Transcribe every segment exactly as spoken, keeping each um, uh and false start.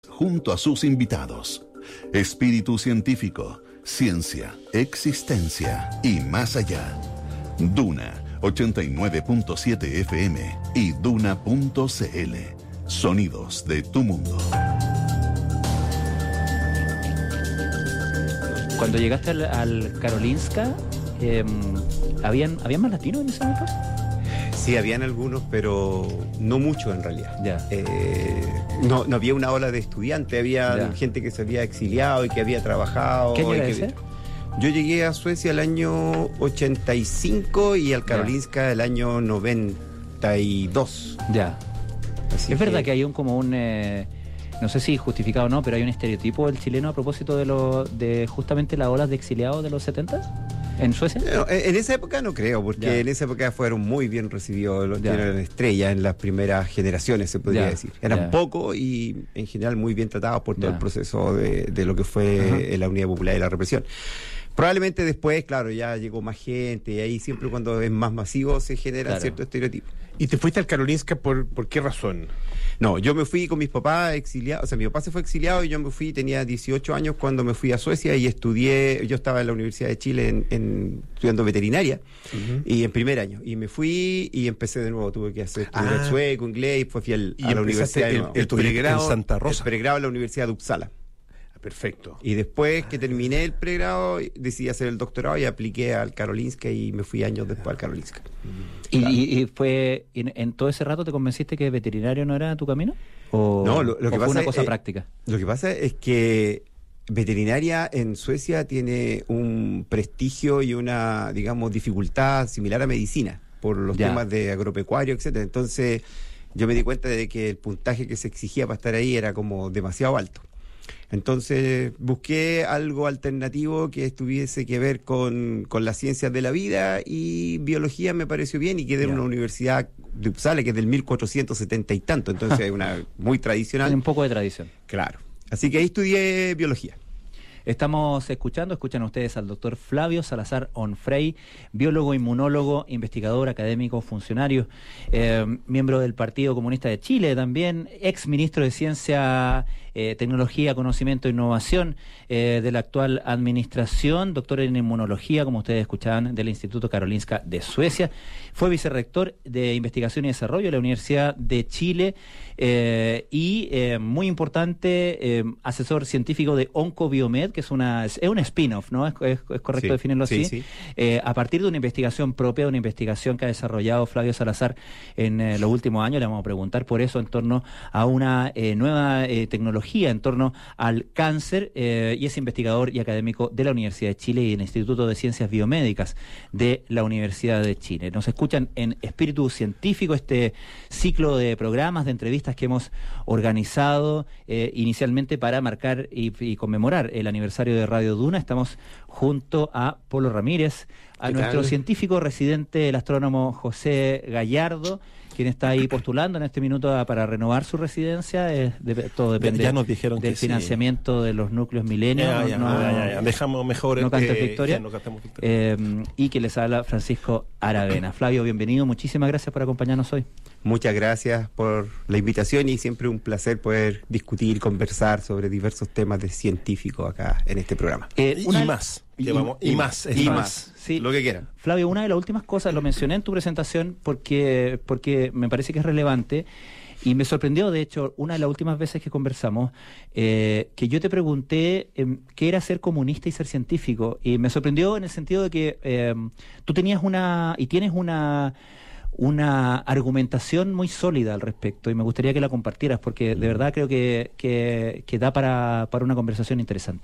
junto a sus invitados. Espíritu científico, ciencia, existencia y más allá. Duna ochenta y nueve punto siete F M y duna punto c l. Sonidos de tu mundo. Cuando llegaste al, al Karolinska, eh, ¿habían, ¿habían más latinos en ese momento? Sí, habían algunos, pero no muchos en realidad. Ya. Eh, no, no había una ola de estudiantes, había Ya. gente que se había exiliado y que había trabajado. ¿Qué año y era que- ese? Yo llegué a Suecia el año ochenta y cinco y al Karolinska el año noventa y dos. Ya. Así Es verdad que hay un como un... eh, no sé si justificado o no, pero hay un estereotipo del chileno a propósito de lo, de justamente las olas de exiliados de los setenta en Suecia. No, en en esa época no creo, porque Ya. en esa época fueron muy bien recibidos los Ya. eran estrellas en las primeras generaciones, se podría Ya. decir. Eran Ya. pocos y en general muy bien tratados por todo Ya. el proceso de, de lo que fue Ajá. eh, la Unidad Popular y la represión. Probablemente después, claro, ya llegó más gente y ahí siempre cuando es más masivo se generan Claro. ciertos estereotipos. ¿Y te fuiste al Karolinska por, por qué razón? No, yo me fui con mis papás exiliados, o sea, mi papá se fue exiliado y yo me fui, tenía dieciocho años cuando me fui a Suecia y estudié, yo estaba en la Universidad de Chile en, en- estudiando veterinaria y en primer año, y me fui y empecé de nuevo, tuve que hacer estudiar Ah. sueco, inglés, y pues fui al- Y a la empezaste universidad de el- nuevo. el pregrado en Santa Rosa. El pregrado en la Universidad de Uppsala. Perfecto. Y después que terminé el pregrado, decidí hacer el doctorado y apliqué al Karolinska y me fui años después al Karolinska. ¿Y, y- y fue en, en todo ese rato te convenciste que veterinario no era tu camino? ¿O, No, lo- lo o que fue pasa una es- cosa eh, práctica? Lo que pasa es que veterinaria en Suecia tiene un prestigio y una, digamos, dificultad similar a medicina por los Ya. temas de agropecuario, etcétera. Entonces, yo me di cuenta de que el puntaje que se exigía para estar ahí era como demasiado alto. Entonces busqué algo alternativo que tuviese que ver con, con las ciencias de la vida y biología me pareció bien y quedé en Ya. una universidad de Uppsala que es del mil cuatrocientos setenta y tanto, entonces es una muy tradicional. Tiene un poco de tradición. Claro. Así que ahí estudié biología. Estamos escuchando, escuchan ustedes al doctor Flavio Salazar Onfrey, biólogo, inmunólogo, investigador, académico, funcionario, eh, miembro del Partido Comunista de Chile también, ex ministro de Ciencia, eh, Tecnología, Conocimiento e Innovación eh, de la actual administración, doctor en inmunología, como ustedes escuchaban, del Instituto Karolinska de Suecia, fue vicerrector de Investigación y Desarrollo de la Universidad de Chile eh, y, eh, muy importante, eh, asesor científico de Oncobiomed, que es una es un spin-off, ¿no? ¿Es, es, es correcto Sí, definirlo sí, así? sí. Eh, a partir de una investigación propia, de una investigación que ha desarrollado Flavio Salazar en eh, los últimos años, le vamos a preguntar por eso en torno a una eh, nueva eh, tecnología en torno al cáncer, eh, y es investigador y académico de la Universidad de Chile y del Instituto de Ciencias Biomédicas de la Universidad de Chile. Nos escuchan en Espíritu Científico, este ciclo de programas, de entrevistas que hemos organizado eh, inicialmente para marcar y, y conmemorar el aniversario de Radio Duna. Estamos junto a Polo Ramírez, a ¿Qué nuestro tal? científico residente, el astrónomo José Gallardo, quien está ahí postulando en este minuto a- para renovar su residencia. Eh, de- todo depende ya nos dijeron del que sí. financiamiento de los núcleos milenios. Ya, ya, no- ya, ya, ya. Dejamos mejor. no cantes eh, victoria. ya, no cantemos victoria. Eh, y que les habla Francisco Aravena. Flavio, bienvenido. Muchísimas gracias por acompañarnos hoy. Muchas gracias por la invitación y siempre un placer poder discutir, conversar sobre diversos temas de científicos acá en este programa. Eh, y, una- y más. y- Llevamos, y, y más. es y más. más. Sí. Lo que quieran. Flavio, una de las últimas cosas, lo mencioné en tu presentación porque, porque me parece que es relevante y me sorprendió, de hecho, una de las últimas veces que conversamos, eh, que yo te pregunté eh, qué era ser comunista y ser científico, y me sorprendió en el sentido de que eh, tú tenías una, y tienes una una argumentación muy sólida al respecto y me gustaría que la compartieras porque de verdad creo que, que, que da para, para una conversación interesante.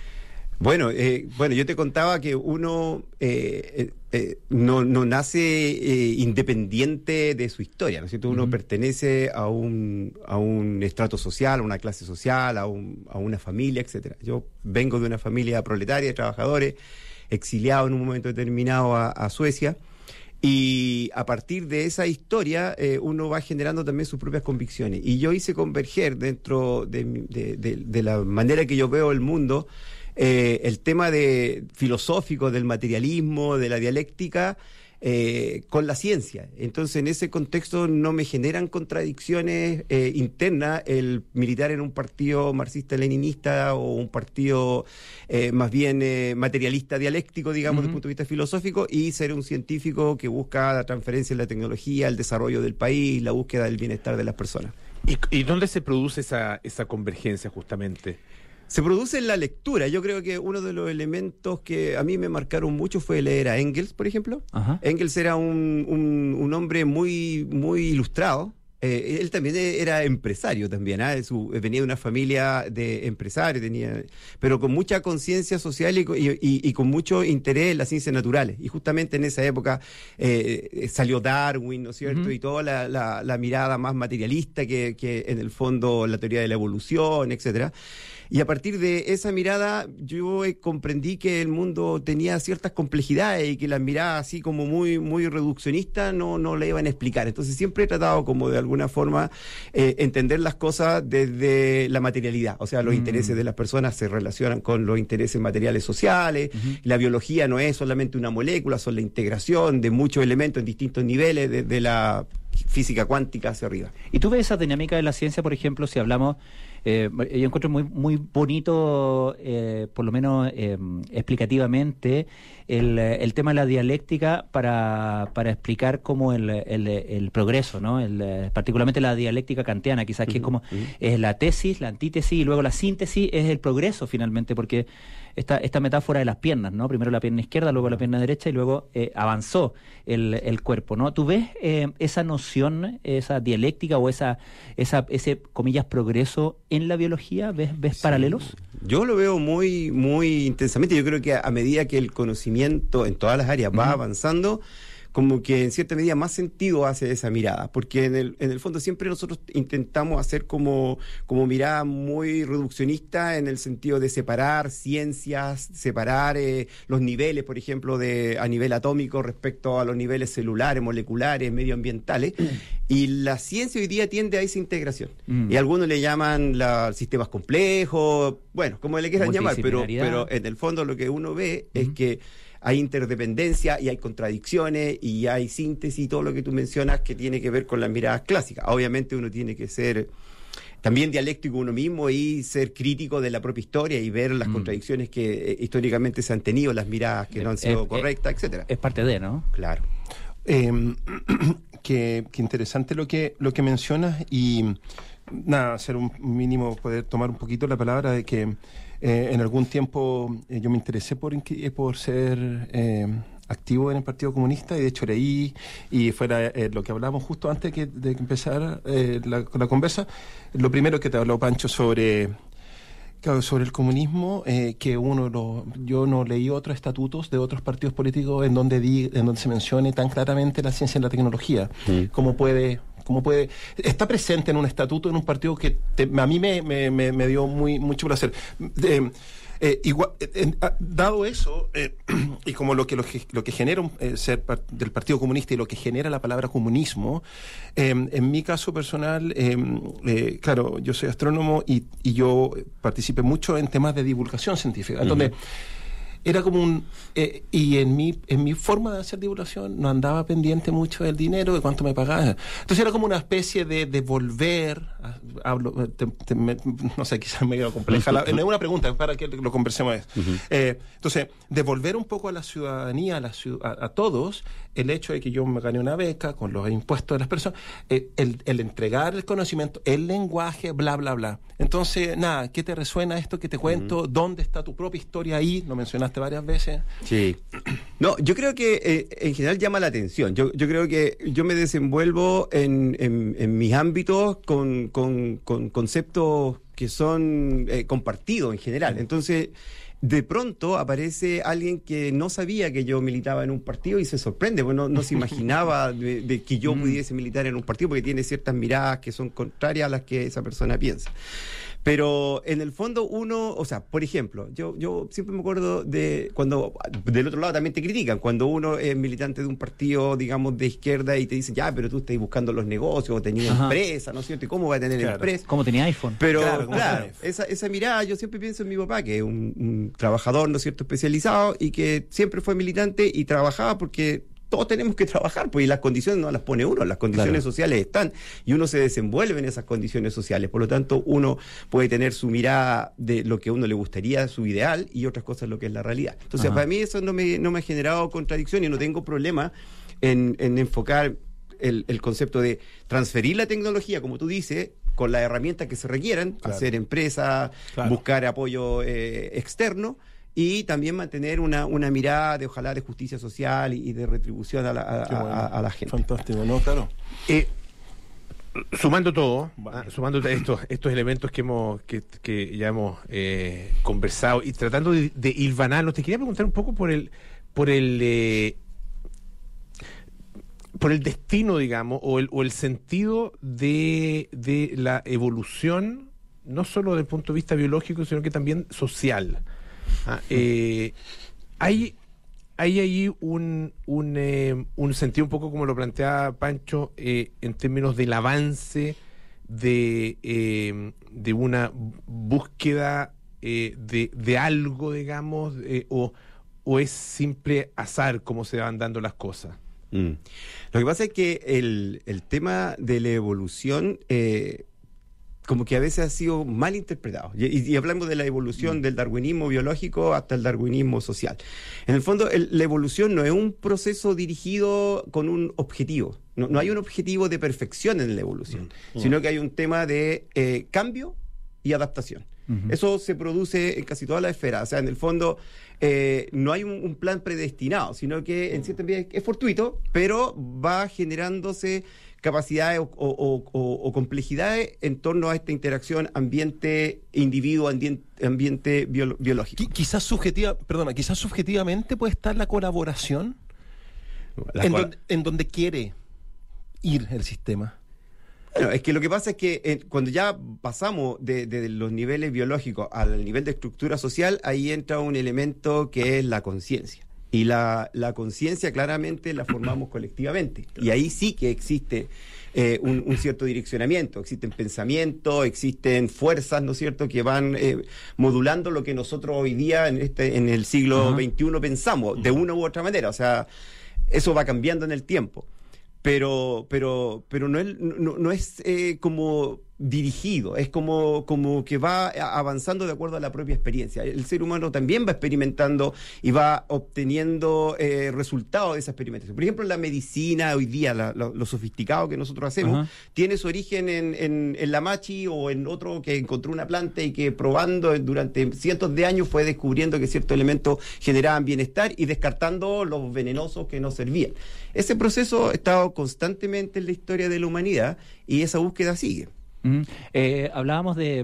Bueno, eh, bueno, yo te contaba que uno eh, eh, eh, no, no nace eh, independiente de su historia, ¿no es cierto? Uno Ujú. pertenece a un, a un estrato social, a una clase social, a, un, a una familia, etcétera. Yo vengo de una familia proletaria de trabajadores, exiliado en un momento determinado a, a Suecia. Y a partir de esa historia eh, uno va generando también sus propias convicciones. Y yo hice converger dentro de, mi- de, de- de la manera que yo veo el mundo eh, el tema de filosófico del materialismo, de la dialéctica, eh, con la ciencia. Entonces, en ese contexto no me generan contradicciones eh, internas el militar en un partido marxista-leninista o un partido eh, más bien eh, materialista dialéctico, digamos, uh-huh. desde el punto de vista filosófico, y ser un científico que busca la transferencia de la tecnología, el desarrollo del país, la búsqueda del bienestar de las personas. ¿Y, y dónde se produce esa, esa convergencia justamente? Se produce en la lectura. Yo creo que uno de los elementos que a mí me marcaron mucho fue leer a Engels, por ejemplo. Ajá. Engels era un, un, un hombre muy, muy ilustrado. Eh, él también era empresario también, ¿eh? Su, venía de una familia de empresarios, tenía, pero con mucha conciencia social y, y, y con mucho interés en las ciencias naturales. Y justamente en esa época eh, salió Darwin, ¿no es cierto? Uh-huh. Y toda la, la, la mirada más materialista que, que en el fondo la teoría de la evolución, etcétera. Y a partir de esa mirada yo eh, comprendí que el mundo tenía ciertas complejidades y que las miradas así como muy, muy reduccionistas no, no le iban a explicar. Entonces siempre he tratado como de alguna forma eh, entender las cosas desde la materialidad. O sea, los mm. intereses de las personas se relacionan con los intereses materiales sociales. Uh-huh. La biología no es solamente una molécula, son la integración de muchos elementos en distintos niveles de, de la física cuántica hacia arriba. ¿Y tú ves esa dinámica de la ciencia, por ejemplo, si hablamos... Eh, yo encuentro muy muy bonito, eh, por lo menos eh, explicativamente, el, el tema de la dialéctica para, para explicar cómo el, el, el progreso, ¿no? El, particularmente la dialéctica kantiana, quizás uh-huh, que es como uh-huh. es la tesis, la antítesis y luego la síntesis es el progreso finalmente, porque esta, esta metáfora de las piernas, ¿no? Primero la pierna izquierda, luego la pierna derecha y luego eh, avanzó el, el cuerpo, ¿no? ¿Tú ves eh, esa noción, esa dialéctica o esa, esa ese, comillas, progreso en la biología? ¿Ves, ves sí. paralelos? Yo lo veo muy, muy intensamente. Yo creo que a, a medida que el conocimiento en todas las áreas va uh-huh. avanzando, como que en cierta medida más sentido hace esa mirada, porque en el, en el fondo siempre nosotros intentamos hacer como, como mirada muy reduccionista en el sentido de separar ciencias, separar eh, los niveles, por ejemplo, de a nivel atómico respecto a los niveles celulares, moleculares, medioambientales, mm. y la ciencia hoy día tiende a esa integración. Mm. Y algunos le llaman la, sistemas complejos, bueno, como le quieran llamar, pero, pero en el fondo lo que uno ve mm. es que hay interdependencia y hay contradicciones y hay síntesis y todo lo que tú mencionas que tiene que ver con las miradas clásicas. Obviamente uno tiene que ser también dialéctico uno mismo y ser crítico de la propia historia y ver las mm. contradicciones que eh, históricamente se han tenido, las miradas que no han sido eh, correctas, eh, etcétera. Es parte de, ¿no? Claro. Eh, qué, qué interesante lo que, lo que mencionas y nada, hacer un mínimo, poder tomar un poquito la palabra de que Eh, en algún tiempo eh, yo me interesé por, por ser eh, activo en el Partido Comunista y de hecho leí y fuera eh, lo que hablamos justo antes que, de que empezara eh, la, la conversa, lo primero que te habló Pancho sobre, claro, sobre el comunismo, eh, que uno lo, yo no leí otros estatutos de otros partidos políticos en donde, di, en donde se mencione tan claramente la ciencia y la tecnología, sí. como puede... Cómo puede, está presente en un estatuto, en un partido que te, a mí me, me, me dio muy mucho placer. Eh, eh, igual, eh, dado eso, eh, y como lo que, lo que, lo que genera un, eh, ser part, del Partido Comunista y lo que genera la palabra comunismo, eh, en mi caso personal, eh, eh, claro, yo soy astrónomo y, y yo participé mucho en temas de divulgación científica, uh-huh. donde era como un... Eh, y en mi en mi forma de hacer divulgación no andaba pendiente mucho del dinero, de cuánto me pagaban. Entonces era como una especie de devolver... Hablo, te, te, me, no sé, quizás me quedo compleja. La, no es una pregunta, para que lo conversemos. Uh-huh. Eh, entonces, devolver un poco a la ciudadanía, a, la, a, a todos, el hecho de que yo me gané una beca con los impuestos de las personas, eh, el, el entregar el conocimiento, el lenguaje, bla, bla, bla. Entonces, nada, ¿qué te resuena esto que te cuento? Uh-huh. ¿Dónde está tu propia historia ahí? Lo mencionaste varias veces. Sí. No, yo creo que eh, en general llama la atención. Yo, yo creo que yo me desenvuelvo en, en, en mis ámbitos con, con, con conceptos que son eh, compartidos en general. Entonces, de pronto aparece alguien que no sabía que yo militaba en un partido y se sorprende, porque no, no se imaginaba de, de que yo pudiese militar en un partido, porque tiene ciertas miradas que son contrarias a las que esa persona piensa. Pero en el fondo uno, o sea, por ejemplo, yo yo siempre me acuerdo de cuando del otro lado también te critican, cuando uno es militante de un partido, digamos, de izquierda y te dicen, ya, pero tú estás buscando los negocios, o tenías empresa, ¿no es cierto? ¿Y cómo va a tener claro. empresa? ¿Cómo tenía iPhone? Pero, claro, claro esa, esa mirada, yo siempre pienso en mi papá, que es un, un trabajador, ¿no es cierto?, especializado y que siempre fue militante y trabajaba porque todos tenemos que trabajar, pues y las condiciones no las pone uno, las condiciones claro. sociales están y uno se desenvuelve en esas condiciones sociales, por lo tanto uno puede tener su mirada de lo que a uno le gustaría, su ideal, y otras cosas lo que es la realidad. Entonces, Ajá. para mí eso no me, no me ha generado contradicción y no tengo problema en, en enfocar el, el concepto de transferir la tecnología, como tú dices, con las herramientas que se requieran, claro. hacer empresas, claro. buscar apoyo eh, externo, y también mantener una, una mirada de, ojalá, de justicia social y, y de retribución a la, a, bueno. a, a la gente. Fantástico, ¿no? Claro. Eh, sumando todo, vale. ah, sumando estos, estos elementos que hemos que, que ya hemos eh, conversado y tratando de, de hilvanarlos, te quería preguntar un poco por el por el eh, por el destino, digamos, o el, o el sentido de, de la evolución, no solo desde el punto de vista biológico, sino que también social. Ah, eh, hay, hay ahí un, un, eh, un sentido un poco como lo planteaba Pancho, eh, en términos del avance de, eh, de una búsqueda eh, de, de algo, digamos, eh, o, o es simple azar cómo se van dando las cosas. Mm. Lo que pasa es que el, el tema de la evolución eh, como que a veces ha sido mal interpretado. Y, y hablamos de la evolución mm. del darwinismo biológico hasta el darwinismo social. En el fondo, el, la evolución no es un proceso dirigido con un objetivo. No, no hay un objetivo de perfección en la evolución, mm. sino que hay un tema de eh, cambio y adaptación. Uh-huh. Eso se produce en casi todas las esferas. O sea, en el fondo, eh, no hay un, un plan predestinado, sino que en cierta medida es fortuito, pero va generándose capacidades o, o, o, o complejidades en torno a esta interacción ambiente-individuo, ambiente, ambiente bio, biológico. Qu- quizás subjetiva, perdona, quizás subjetivamente puede estar la colaboración la en, col- donde, en donde quiere ir el sistema. Bueno, es que lo que pasa es que eh, cuando ya pasamos de, de los niveles biológicos al nivel de estructura social, ahí entra un elemento que es la conciencia. Y la, la conciencia claramente la formamos colectivamente. Y ahí sí que existe eh, un, un cierto direccionamiento, existen pensamientos, existen fuerzas, ¿no es cierto?, que van eh, modulando lo que nosotros hoy día en, este, en el siglo uh-huh. veintiuno pensamos, de una u otra manera. O sea, eso va cambiando en el tiempo. Pero, pero, pero no es, no, no es eh, como dirigido, es como, como que va avanzando de acuerdo a la propia experiencia. El ser humano también va experimentando y va obteniendo eh, resultados de esa experimentación. Por ejemplo, la medicina hoy día, la, lo, lo sofisticado que nosotros hacemos, uh-huh. tiene su origen en, en, en la machi o en otro que encontró una planta y que probando durante cientos de años fue descubriendo que ciertos elementos generaban bienestar y descartando los venenosos que no servían. Ese proceso ha estado constantemente en la historia de la humanidad y esa búsqueda sigue. Uh-huh. Eh, hablábamos de,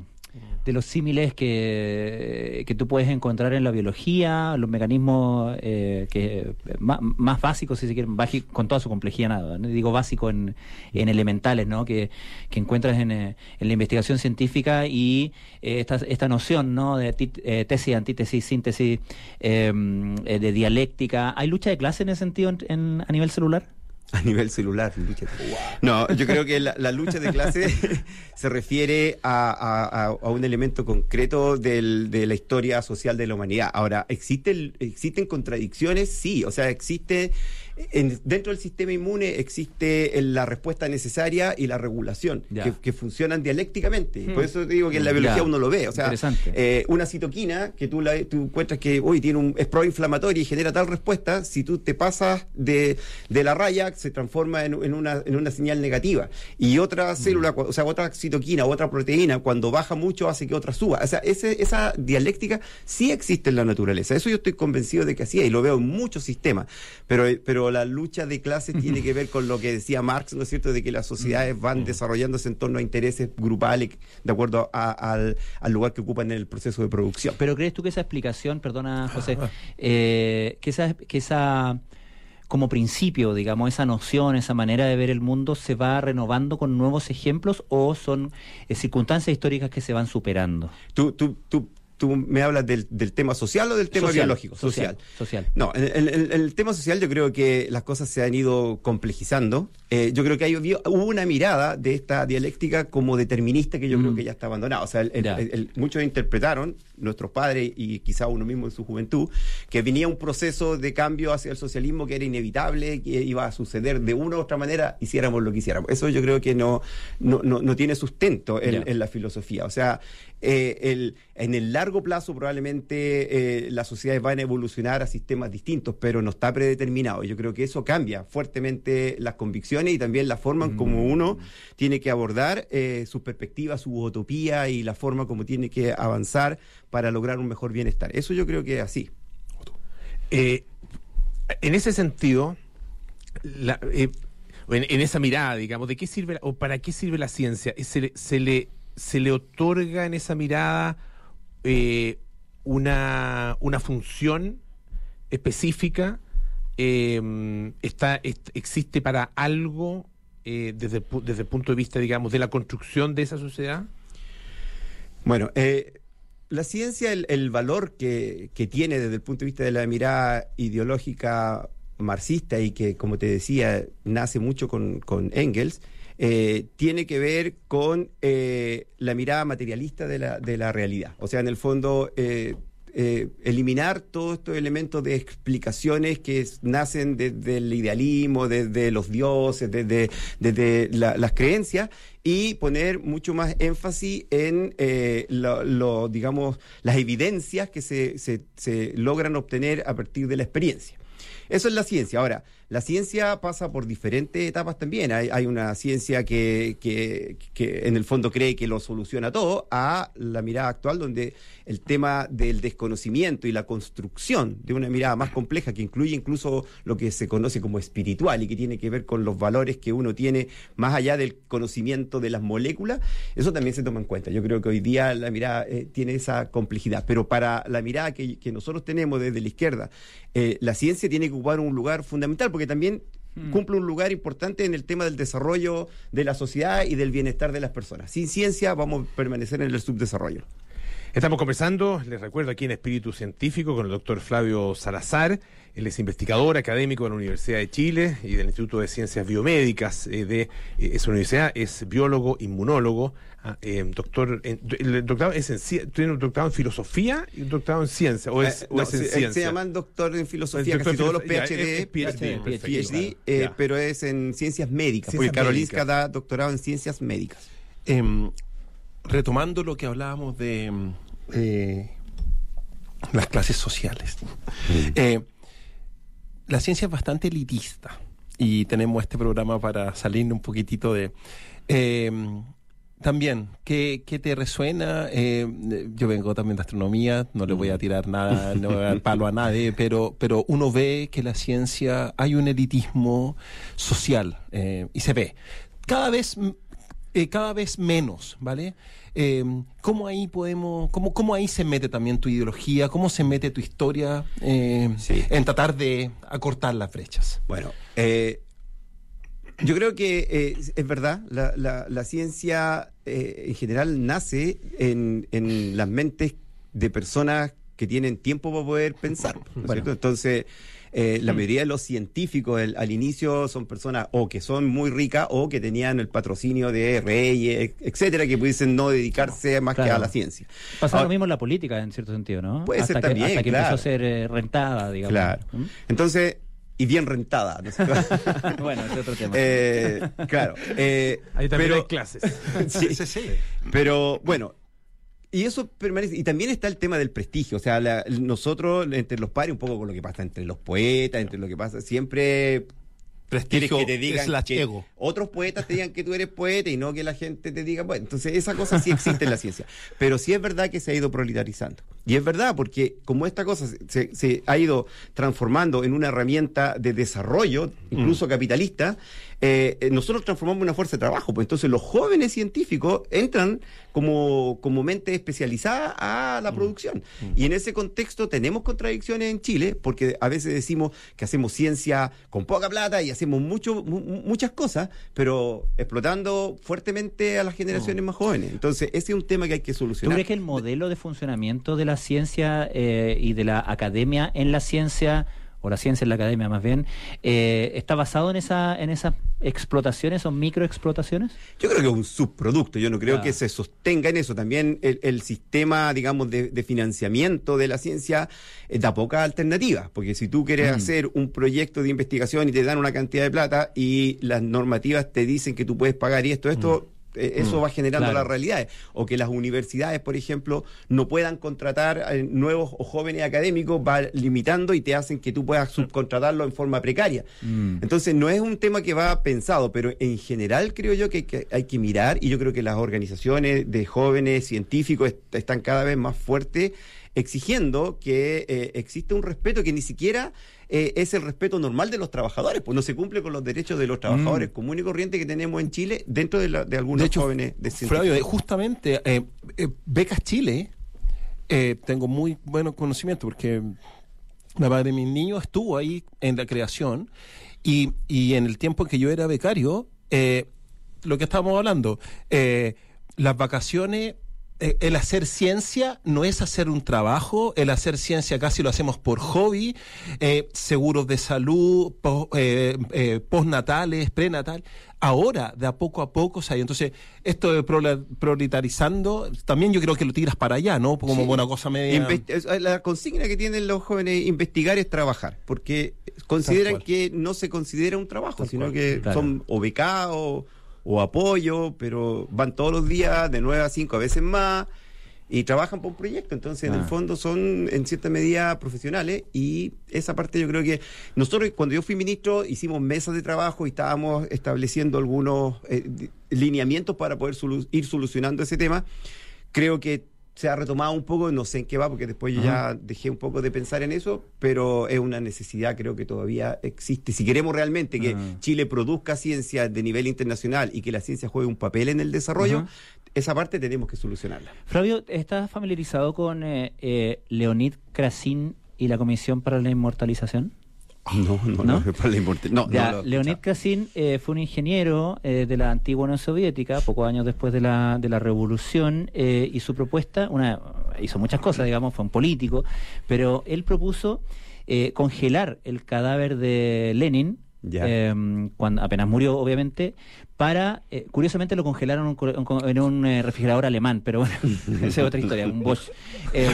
de los símiles que, que tú puedes encontrar en la biología, los mecanismos eh, que más, más básicos, si se quieren, básico, con toda su complejidad, nada, ¿no? Digo básico en, en elementales, ¿no? que, que encuentras en, en la investigación científica y eh, esta, esta noción, ¿no?, de tit, eh, tesis, antítesis, síntesis, eh, de dialéctica. ¿Hay lucha de clase en ese sentido en, en, a nivel celular? A nivel celular, lucha. No, yo creo que la, la lucha de clase se refiere a, a, a un elemento concreto del, de la historia social de la humanidad. Ahora, ¿existen, existen contradicciones? Sí, o sea, existe... En, dentro del sistema inmune existe la respuesta necesaria y la regulación, que, que funcionan dialécticamente. Hmm. Por eso te digo que en la biología ya. uno lo ve. O sea, eh, una citoquina que tú, la, tú encuentras que hoy tiene un, es proinflamatoria y genera tal respuesta, si tú te pasas de, de la raya, se transforma en, en, una, en una señal negativa. Y otra célula, hmm. o sea, otra citoquina, otra proteína, cuando baja mucho hace que otra suba. O sea, ese, esa dialéctica sí existe en la naturaleza. Eso yo estoy convencido de que así es, y lo veo en muchos sistemas. Pero, pero la lucha de clases tiene que ver con lo que decía Marx, ¿no es cierto?, de que las sociedades van desarrollándose en torno a intereses grupales de acuerdo a, a, al, al lugar que ocupan en el proceso de producción. Pero ¿crees tú que esa explicación, perdona José, eh, que esa, que esa como principio, digamos, esa noción, esa manera de ver el mundo se va renovando con nuevos ejemplos o son eh, circunstancias históricas que se van superando? Tú, tú, tú tú me hablas del, del tema social o del tema Social, biológico. social, social. No, en, en- en el tema social yo creo que las cosas se han ido complejizando. Eh, yo creo que hay, hubo una mirada de esta dialéctica como determinista que yo Mm. creo que ya está abandonada. O sea, el- el- Ya. el- el- muchos interpretaron, nuestros padres y quizá uno mismo en su juventud, que venía un proceso de cambio hacia el socialismo que era inevitable, que iba a suceder de una u otra manera, hiciéramos lo que hiciéramos. Eso yo creo que no, no, no, no tiene sustento en, Ya. en la filosofía. O sea, eh, el, en el largo plazo probablemente eh, las sociedades van a evolucionar a sistemas distintos, pero no está predeterminado. Yo creo que eso cambia fuertemente las convicciones y también la forma en como uno tiene que abordar eh, sus perspectivas, su utopía y la forma como tiene que avanzar para lograr un mejor bienestar. Eso yo creo que es así. Eh, en ese sentido, la- eh, en, en esa mirada, digamos, ¿de qué sirve la- o para qué sirve la ciencia? ¿Se le, se le, se le otorga en esa mirada eh, una, una función específica? Eh, está, est- ¿Existe para algo eh, desde, el pu- desde el punto de vista, digamos, de la construcción de esa sociedad? Bueno, eh, la ciencia, el, el valor que, que tiene desde el punto de vista de la mirada ideológica marxista y que, como te decía, nace mucho con, con Engels, eh, tiene que ver con eh, la mirada materialista de la, de la realidad. O sea, en el fondo, eh, eh, eliminar todos estos elementos de explicaciones que es- nacen desde el idealismo, desde los dioses, desde, desde la- las creencias, y poner mucho más énfasis en eh, lo, lo, digamos, las evidencias que se, se, se logran obtener a partir de la experiencia. Eso es la ciencia. Ahora, la ciencia pasa por diferentes etapas también. Hay, hay una ciencia que, que, que en el fondo cree que lo soluciona todo, a la mirada actual donde el tema del desconocimiento y la construcción de una mirada más compleja que incluye incluso lo que se conoce como espiritual y que tiene que ver con los valores que uno tiene más allá del conocimiento de las moléculas, eso también se toma en cuenta. Yo creo que hoy día la mirada eh, tiene esa complejidad, pero para la mirada que, que nosotros tenemos desde la izquierda, eh, la ciencia tiene que ocupar un lugar fundamental porque también cumple un lugar importante en el tema del desarrollo de la sociedad y del bienestar de las personas. Sin ciencia vamos a permanecer en el subdesarrollo. Estamos conversando, les recuerdo, aquí en Espíritu Científico con el doctor Flavio Salazar. Él es investigador académico de la Universidad de Chile y del Instituto de Ciencias Biomédicas eh, de eh, esa universidad. Es biólogo, inmunólogo, ah, eh, doctor, en, el doctorado es en, ci- tiene un doctorado en filosofía y un doctorado en ciencia, o es, Eh, o no, es en se, ciencia. se llaman doctor en filosofía, Doctor casi en todos los filosofía, ya, PhD, es PhD, PhD, perfecto, PhD, claro, eh, ya. pero es en ciencias médicas, Ciencias porque Karolinska médicas. da doctorado en ciencias médicas. Em, retomando lo que hablábamos de em, eh, las clases sociales. Eh, la ciencia es bastante elitista y tenemos este programa para salir un poquitito de... eh, también, ¿qué, qué te resuena? Eh, yo vengo también de astronomía, no le voy a tirar nada, no voy a dar palo a nadie, pero, pero uno ve que la ciencia hay un elitismo social eh, y se ve cada vez, eh, cada vez menos, ¿vale? Eh, ¿Cómo ahí podemos, cómo, cómo ahí se mete también tu ideología, cómo se mete tu historia eh, Sí. en tratar de acortar las brechas? Bueno, eh, yo creo que eh, es verdad, la, la, la ciencia eh, en general nace en, en las mentes de personas que tienen tiempo para poder pensar, ¿no es Bueno. cierto? Entonces, eh, la mayoría de los científicos el- al inicio son personas o que son muy ricas o que tenían el patrocinio de reyes, etcétera, que pudiesen no dedicarse más que Claro. a la ciencia. Pasa Ahora, lo mismo en la política, en cierto sentido, ¿no? Puede ser hasta que, también, hasta que claro. empezó a ser eh, rentada, digamos. Claro. ¿Mm? Entonces, y bien rentada, ¿no es cierto? Bueno, ese es otro tema. Eh, claro. eh, Ahí también pero- hay clases. Sí, Sí, sí. pero bueno, y eso permanece. Y también está el tema del prestigio. O sea, la- nosotros, entre los pares, un poco con lo que pasa entre los poetas, entre lo que pasa, siempre quieres Prestigio que te digan slash que ego. otros poetas te digan que tú eres poeta y no que la gente te diga, bueno, entonces esa cosa sí existe en la ciencia. Pero sí es verdad que se ha ido proletarizando. Y es verdad porque como esta cosa se, se- se ha ido transformando en una herramienta de desarrollo, incluso capitalista, eh, eh, nosotros transformamos una fuerza de trabajo. Pues entonces los jóvenes científicos entran como, como mente especializada a la mm. producción. Mm. Y en ese contexto tenemos contradicciones en Chile, porque a veces decimos que hacemos ciencia con poca plata y hacemos mucho, mu muchas cosas, pero explotando fuertemente a las generaciones mm. más jóvenes. Entonces ese es un tema que hay que solucionar. ¿Tú crees que el modelo de funcionamiento de la ciencia eh, y de la academia en la ciencia, o la ciencia en la academia más bien, eh, está basado en esa en esas explotaciones o microexplotaciones? Yo creo que es un subproducto, yo no creo ah. que se sostenga en eso. También el, el sistema, digamos, de, de financiamiento de la ciencia eh, da poca alternativa, porque si tú quieres mm. hacer un proyecto de investigación y te dan una cantidad de plata y las normativas te dicen que tú puedes pagar y esto, esto... Mm. Eso mm, va generando claro. las realidades. O que las universidades, por ejemplo, no puedan contratar a nuevos o jóvenes académicos, va limitando y te hacen que tú puedas subcontratarlo en forma precaria. Mm. Entonces, no es un tema que va pensado, pero en general creo yo que, que hay que mirar, y yo creo que las organizaciones de jóvenes científicos est están cada vez más fuertes, exigiendo que eh, exista un respeto que ni siquiera eh, es el respeto normal de los trabajadores, pues no se cumple con los derechos de los trabajadores mm. comunes y corrientes que tenemos en Chile dentro de, la, de algunos de hecho, jóvenes de científicos. Flavio, justamente eh, eh, Becas Chile, eh, tengo muy buen conocimiento porque la madre de mis niños estuvo ahí en la creación y, y en el tiempo que yo era becario, eh, lo que estábamos hablando, eh, las vacaciones... El hacer ciencia no es hacer un trabajo, el hacer ciencia casi lo hacemos por hobby, eh, seguros de salud, pos, eh, eh, postnatales, prenatal. Ahora, de a poco a poco, o sea, entonces, esto de proletarizando, también yo creo que lo tiras para allá, ¿no? Como sí. buena cosa media... Invest la consigna que tienen los jóvenes investigar es trabajar, porque consideran que no se considera un trabajo, Tal sino cual. que claro. son o becados o apoyo, pero van todos los días de nueve a cinco, a veces más, y trabajan por un proyecto. Entonces, ah. en el fondo, son en cierta medida profesionales, y esa parte yo creo que nosotros, cuando yo fui ministro, hicimos mesas de trabajo y estábamos estableciendo algunos eh, lineamientos para poder solu ir solucionando ese tema. Creo que se ha retomado un poco, no sé en qué va, porque después yo ya dejé un poco de pensar en eso, pero es una necesidad, creo que todavía existe. Si queremos realmente que uh-huh. Chile produzca ciencia de nivel internacional y que la ciencia juegue un papel en el desarrollo, uh-huh. esa parte tenemos que solucionarla. Flavio, ¿estás familiarizado con eh, eh, Leonid Krassin y la Comisión para la Inmortalización? No, no, no, no, para la inmortal... no, ya, no lo Leonid Krassin eh, fue un ingeniero eh, de la antigua Unión Soviética, pocos años después de la, de la revolución, eh, y su propuesta, una, hizo muchas cosas, digamos, fue un político, pero él propuso eh, congelar el cadáver de Lenin, eh, cuando apenas murió, obviamente, para, eh, curiosamente lo congelaron en un eh, refrigerador alemán, pero bueno, esa es otra historia, un Bosch. Eh,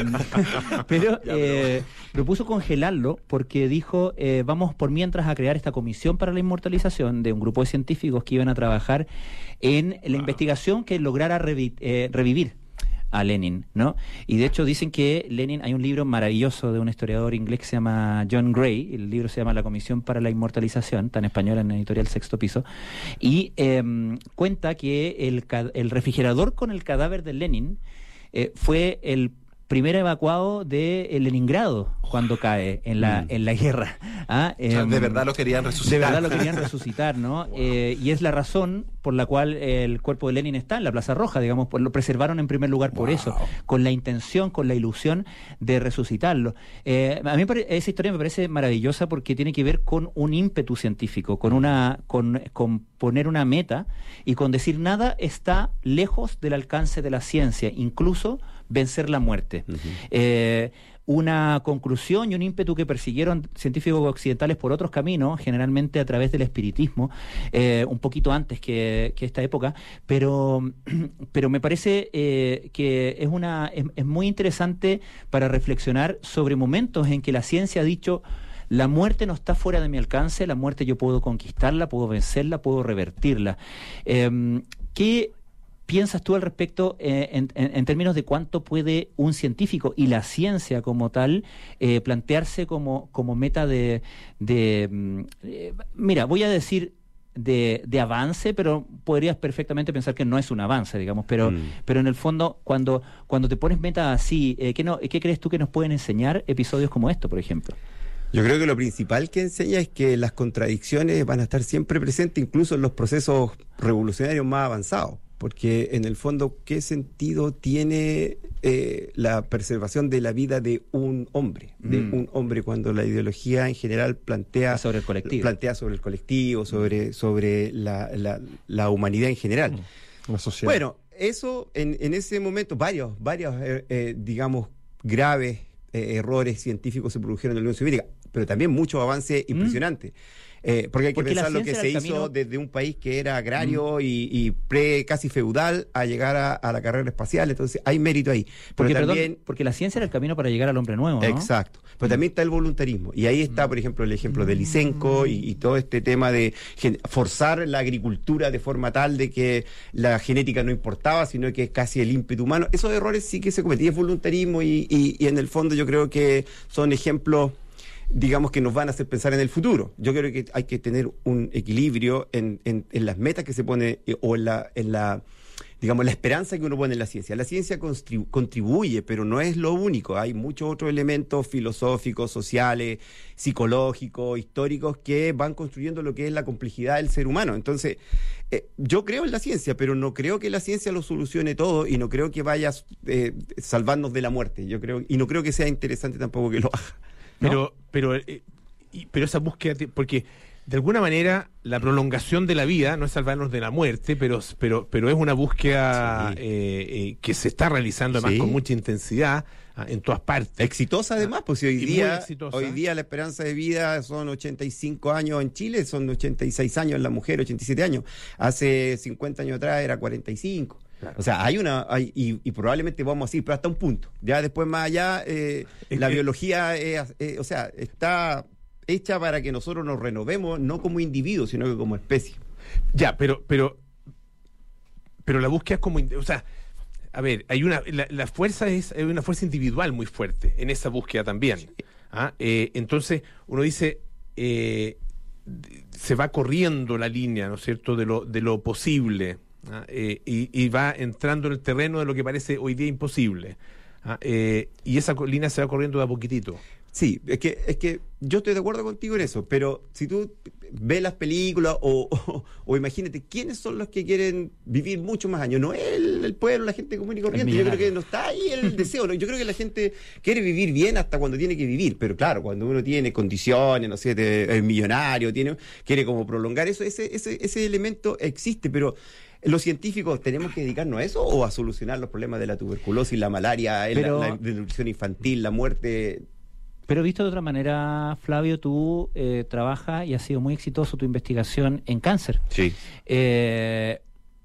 pero eh, propuso congelarlo porque dijo, eh, vamos por mientras a crear esta comisión para la inmortalización de un grupo de científicos que iban a trabajar en la investigación que lograra revi eh, revivir a Lenin, ¿no? Y de hecho dicen que Lenin, hay un libro maravilloso de un historiador inglés que se llama John Gray, el libro se llama La Comisión para la Inmortalización, está en español en la editorial Sexto Piso, y eh, cuenta que el, el refrigerador con el cadáver de Lenin eh, fue el primer evacuado de Leningrado cuando cae en la, mm. en la guerra. ¿Ah? O sea, eh, de verdad lo querían resucitar. De verdad lo querían resucitar, ¿no? Wow. Eh, y es la razón por la cual el cuerpo de Lenin está en la Plaza Roja, digamos, pues lo preservaron en primer lugar por wow. eso, con la intención, con la ilusión de resucitarlo. Eh, a mí esa historia me parece maravillosa porque tiene que ver con un ímpetu científico, con una, con, con poner una meta y con decir nada está lejos del alcance de la ciencia, incluso vencer la muerte. Uh-huh. eh, una conclusión y un ímpetu que persiguieron científicos occidentales por otros caminos, generalmente a través del espiritismo, eh, un poquito antes que, que esta época, pero, pero me parece eh, que es, una, es, es muy interesante para reflexionar sobre momentos en que la ciencia ha dicho: la muerte no está fuera de mi alcance, la muerte yo puedo conquistarla, puedo vencerla, puedo revertirla. Eh, ¿Qué piensas tú al respecto eh, en, en, en términos de cuánto puede un científico y la ciencia como tal eh, plantearse como, como meta de, de eh, mira, voy a decir de, de avance, pero podrías perfectamente pensar que no es un avance, digamos, pero, mm. pero en el fondo cuando, cuando te pones metas así, eh, ¿qué, no, ¿qué crees tú que nos pueden enseñar episodios como esto, por ejemplo? Yo creo que lo principal que enseña es que las contradicciones van a estar siempre presentes, incluso en los procesos revolucionarios más avanzados. Porque en el fondo, ¿qué sentido tiene eh, la preservación de la vida de un hombre? De mm. un hombre cuando la ideología en general plantea sobre el colectivo, plantea sobre el colectivo, sobre, sobre la, la, la humanidad en general. Mm. La sociedad. Bueno, eso en, en ese momento, varios, varios eh, eh, digamos, graves eh, errores científicos se produjeron en la Unión Soviética, pero también muchos avances mm. impresionantes. Eh, porque hay que porque pensar lo que se hizo camino... desde un país que era agrario mm. y, y pre casi feudal a llegar a, a la carrera espacial, entonces hay mérito ahí. Pero porque, también, perdón, porque la ciencia era el camino para llegar al hombre nuevo, ¿no? Exacto, pero mm. también está el voluntarismo, y ahí está, por ejemplo, el ejemplo de Lysenko mm. y, y todo este tema de gen- forzar la agricultura de forma tal de que la genética no importaba, sino que es casi el ímpetu humano. Esos errores sí que se cometen, y es voluntarismo, y, y, y en el fondo yo creo que son ejemplos, digamos, que nos van a hacer pensar en el futuro. Yo creo que hay que tener un equilibrio en, en, en las metas que se pone eh, o en la, en la, digamos, la esperanza que uno pone en la ciencia. La ciencia contribu- contribuye, pero no es lo único. Hay muchos otros elementos filosóficos, sociales, psicológicos, históricos, que van construyendo lo que es la complejidad del ser humano. Entonces, eh, yo creo en la ciencia, pero no creo que la ciencia lo solucione todo, y no creo que vaya a eh, salvarnos de la muerte. Yo creo, y no creo que sea interesante tampoco que lo haga. ¿No? Pero, pero, eh, y, pero esa búsqueda, porque de alguna manera la prolongación de la vida no es salvarnos de la muerte, pero, pero, pero es una búsqueda sí. eh, eh, que se está realizando además sí. con mucha intensidad ah, en todas partes. Exitosa además, pues si hoy día, hoy día la esperanza de vida son ochenta y cinco años en Chile, son ochenta y seis años en la mujer, ochenta y siete años. Hace cincuenta años atrás era cuarenta y cinco. Claro. O sea, hay una, hay, y, y probablemente vamos así, pero hasta un punto. Ya después más allá, eh, la biología, es, eh, o sea, está hecha para que nosotros nos renovemos, no como individuos, sino que como especie. Ya, pero, pero, pero la búsqueda es como, o sea, a ver, hay una, la, la fuerza es, hay una fuerza individual muy fuerte en esa búsqueda también. Sí. ¿Ah? Eh, entonces, uno dice, eh, se va corriendo la línea, ¿no es cierto?, de lo, de lo posible. ¿Ah? Eh, y, y va entrando en el terreno de lo que parece hoy día imposible. ¿Ah? Eh, y esa línea se va corriendo de a poquitito. Sí, es que, es que yo estoy de acuerdo contigo en eso, pero si tú ves las películas o, o, o imagínate, ¿quiénes son los que quieren vivir muchos más años? No es el, el pueblo, la gente común y corriente. Yo creo que no está ahí el deseo. Yo creo que la gente quiere vivir bien hasta cuando tiene que vivir, pero claro, cuando uno tiene condiciones, no sé, es millonario, tiene, quiere como prolongar eso, ese, ese, ese elemento existe, pero ¿los científicos tenemos que dedicarnos a eso o a solucionar los problemas de la tuberculosis, la malaria, pero, la, la desnutrición infantil, la muerte? Pero visto de otra manera, Flavio, tú eh, trabajas y has sido muy exitoso tu investigación en cáncer. Sí. Eh,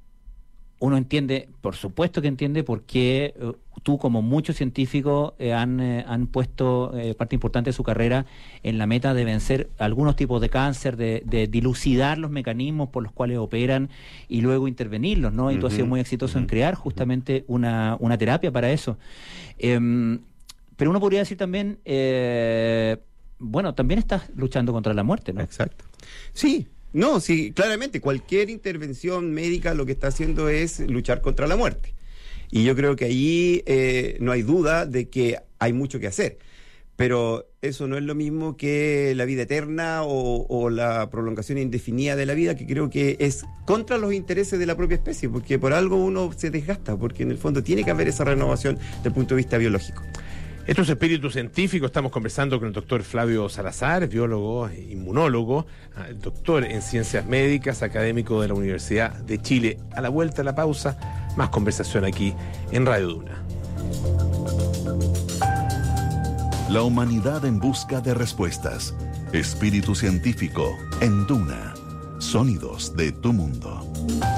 uno entiende, por supuesto que entiende por qué eh, tú, como muchos científicos, eh, han, eh, han puesto eh, parte importante de su carrera en la meta de vencer algunos tipos de cáncer, de, de dilucidar los mecanismos por los cuales operan y luego intervenirlos, ¿no? Y uh-huh. tú has sido muy exitoso uh-huh. en crear justamente una, una terapia para eso. Eh, pero uno podría decir también, eh, bueno, también estás luchando contra la muerte, ¿no? Exacto. Sí. No, sí, claramente, cualquier intervención médica lo que está haciendo es luchar contra la muerte. Y yo creo que allí eh, no hay duda de que hay mucho que hacer. Pero eso no es lo mismo que la vida eterna o, o la prolongación indefinida de la vida, que creo que es contra los intereses de la propia especie, porque por algo uno se desgasta, porque en el fondo tiene que haber esa renovación desde el punto de vista biológico. Esto es Espíritu Científico. Estamos conversando con el doctor Flavio Salazar, biólogo e inmunólogo, doctor en ciencias médicas, académico de la Universidad de Chile. A la vuelta de la pausa, más conversación aquí en Radio Duna. La humanidad en busca de respuestas. Espíritu Científico en Duna. Sonidos de tu mundo.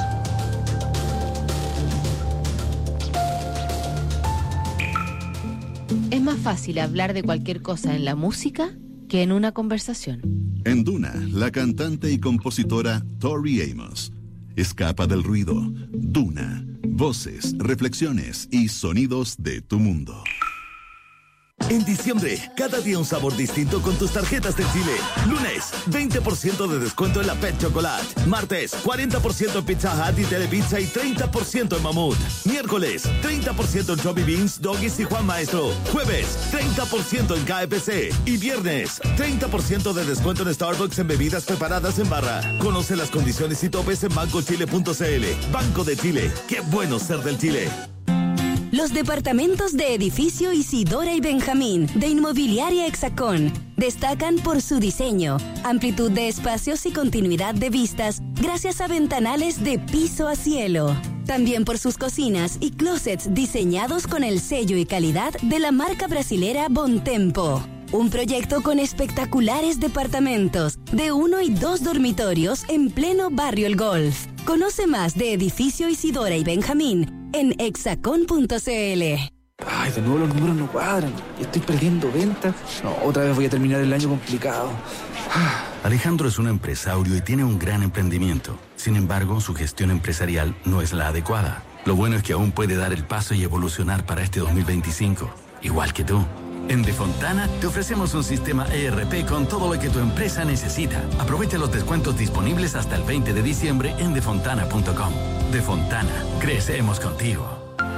Es más fácil hablar de cualquier cosa en la música que en una conversación. En Duna, la cantante y compositora Tori Amos. Escapa del ruido. Duna. Voces, reflexiones y sonidos de tu mundo. En diciembre, cada día un sabor distinto con tus tarjetas del Chile. Lunes, veinte por ciento de descuento en la Pet Chocolate. Martes, cuarenta por ciento en Pizza Hut y Telepizza y treinta por ciento en Mamut. Miércoles, treinta por ciento en Chubby Beans, Doggies y Juan Maestro. Jueves, treinta por ciento en K F C. Y viernes, treinta por ciento de descuento en Starbucks en bebidas preparadas en barra. Conoce las condiciones y topes en banco chile punto c l. Banco de Chile. Qué bueno ser del Chile. Los departamentos de edificio Isidora y Benjamín de Inmobiliaria Hexacón destacan por su diseño, amplitud de espacios y continuidad de vistas gracias a ventanales de piso a cielo. También por sus cocinas y closets diseñados con el sello y calidad de la marca brasilera Bontempo. Un proyecto con espectaculares departamentos de uno y dos dormitorios en pleno barrio El Golf. Conoce más de Edificio Isidora y Benjamín en hexacon punto c l. Ay, de nuevo los números no cuadran. Estoy perdiendo ventas. No, otra vez voy a terminar el año complicado. Alejandro es un empresario y tiene un gran emprendimiento. Sin embargo, su gestión empresarial no es la adecuada. Lo bueno es que aún puede dar el paso y evolucionar para este dos mil veinticinco, igual que tú. En De Fontana te ofrecemos un sistema E R P con todo lo que tu empresa necesita. Aprovecha los descuentos disponibles hasta el veinte de diciembre en de fontana punto com. De Fontana, crecemos contigo.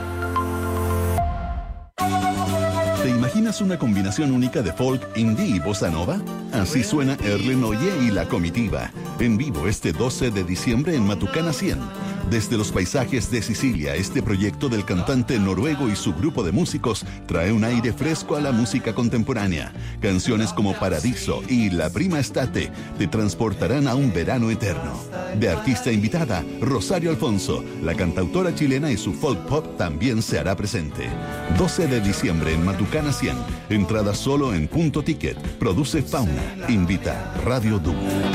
¿Te imaginas una combinación única de folk, indie y bossa nova? Así suena Erlen Oye y La Comitiva, en vivo este doce de diciembre en Matucana cien. Desde los paisajes de Sicilia, este proyecto del cantante noruego y su grupo de músicos trae un aire fresco a la música contemporánea. Canciones como Paradiso y La Prima Estate te transportarán a un verano eterno. De artista invitada, Rosario Alfonso, la cantautora chilena y su folk pop también se hará presente. doce de diciembre en Matucana cien. Entrada solo en Punto Ticket. Produce Fauna. Invita Radio Duna.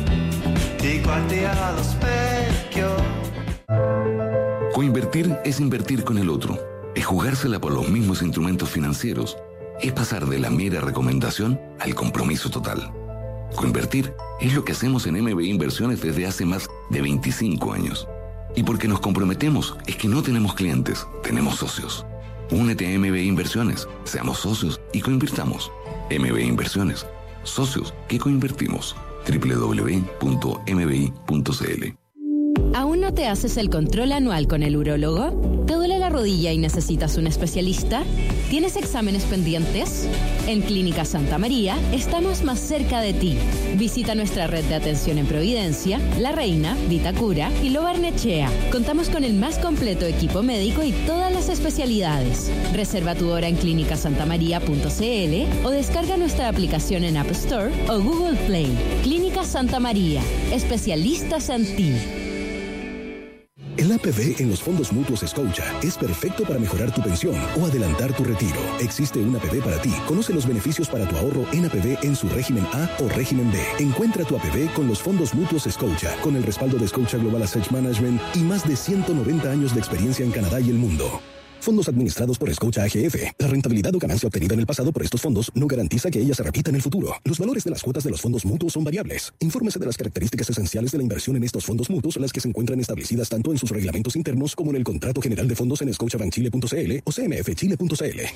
Coinvertir es invertir con el otro, es jugársela por los mismos instrumentos financieros, es pasar de la mera recomendación al compromiso total. Coinvertir es lo que hacemos en M B I Inversiones desde hace más de veinticinco años. Y porque nos comprometemos es que no tenemos clientes, tenemos socios. Únete a M B I Inversiones, seamos socios y coinvirtamos. M B I Inversiones, socios que coinvertimos. doble u doble u doble u punto m b i punto c l. ¿Aún no te haces el control anual con el urólogo? ¿Te duele la rodilla y necesitas un especialista? ¿Tienes exámenes pendientes? En Clínica Santa María estamos más cerca de ti. Visita nuestra red de atención en Providencia, La Reina, Vitacura y Lo Barnechea. Contamos con el más completo equipo médico y todas las especialidades. Reserva tu hora en clínica santa maría punto c l o descarga nuestra aplicación en App Store o Google Play. Clínica Santa María, especialistas en ti. El A P B en los fondos mutuos Scotia es perfecto para mejorar tu pensión o adelantar tu retiro. Existe un A P B para ti. Conoce los beneficios para tu ahorro en A P B en su régimen A o régimen B. Encuentra tu A P B con los fondos mutuos Scotia, con el respaldo de Scotia Global Asset Management y más de ciento noventa años de experiencia en Canadá y el mundo. Fondos administrados por Scotia A G F. La rentabilidad o ganancia obtenida en el pasado por estos fondos no garantiza que ella se repita en el futuro. Los valores de las cuotas de los fondos mutuos son variables. Infórmese de las características esenciales de la inversión en estos fondos mutuos, las que se encuentran establecidas tanto en sus reglamentos internos como en el Contrato General de Fondos en scotiabank chile punto c l o c m f chile punto c l.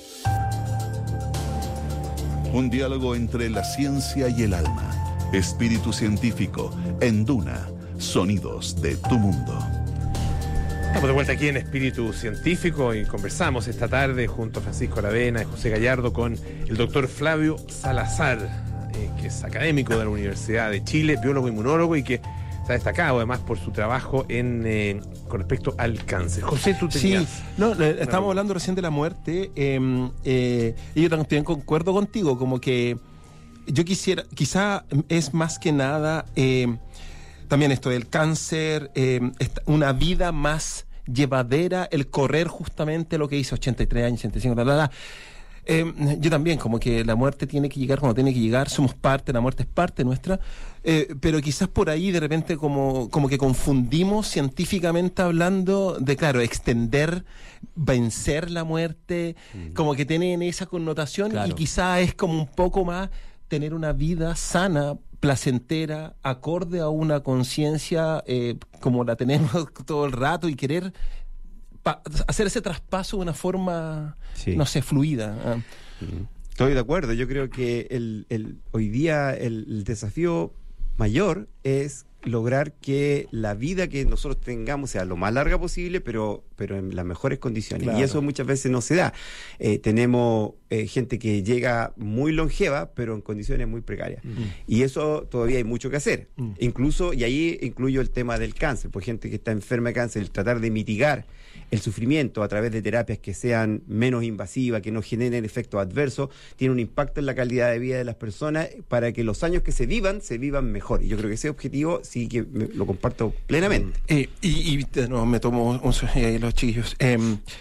Un diálogo entre la ciencia y el alma. Espíritu científico en Duna. Sonidos de tu mundo. Estamos de vuelta aquí en Espíritu Científico y conversamos esta tarde junto a Francisco Aravena y José Gallardo con el doctor Flavio Salazar, eh, que es académico de la Universidad de Chile, biólogo inmunólogo y que se ha destacado además por su trabajo en eh, con respecto al cáncer. José, tú tenías... Sí, no, eh, estábamos hablando recién de la muerte eh, eh, y yo también concuerdo contigo, como que yo quisiera, quizá es más que nada... Eh, También esto del cáncer, eh, una vida más llevadera, el correr justamente lo que hizo ochenta y tres años, ochenta y cinco, bla, bla, bla. Eh, yo también, como que la muerte tiene que llegar cuando tiene que llegar, somos parte, la muerte es parte nuestra, eh, pero quizás por ahí de repente como, como que confundimos científicamente hablando de, claro, extender, vencer la muerte, mm. como que tienen esa connotación, claro. Y quizás es como un poco más tener una vida sana, placentera, acorde a una conciencia eh, como la tenemos todo el rato y querer pa- hacer ese traspaso de una forma, sí. no sé, fluida. ¿eh? Estoy de acuerdo. Yo creo que el, el, hoy día el, el desafío mayor es lograr que la vida que nosotros tengamos sea lo más larga posible, pero, pero en las mejores condiciones. Claro. Y eso muchas veces no se da. Eh, tenemos eh, gente que llega muy longeva, pero en condiciones muy precarias. Mm. Y eso todavía hay mucho que hacer. Mm. Incluso, y ahí incluyo el tema del cáncer, por gente que está enferma de cáncer, el tratar de mitigar el sufrimiento a través de terapias que sean menos invasivas, que no generen efectos adversos, tiene un impacto en la calidad de vida de las personas para que los años que se vivan, se vivan mejor. Y yo creo que ese objetivo sí que me, lo comparto plenamente. Eh, y, y no, me tomo un eh, los chiquillos. Eh,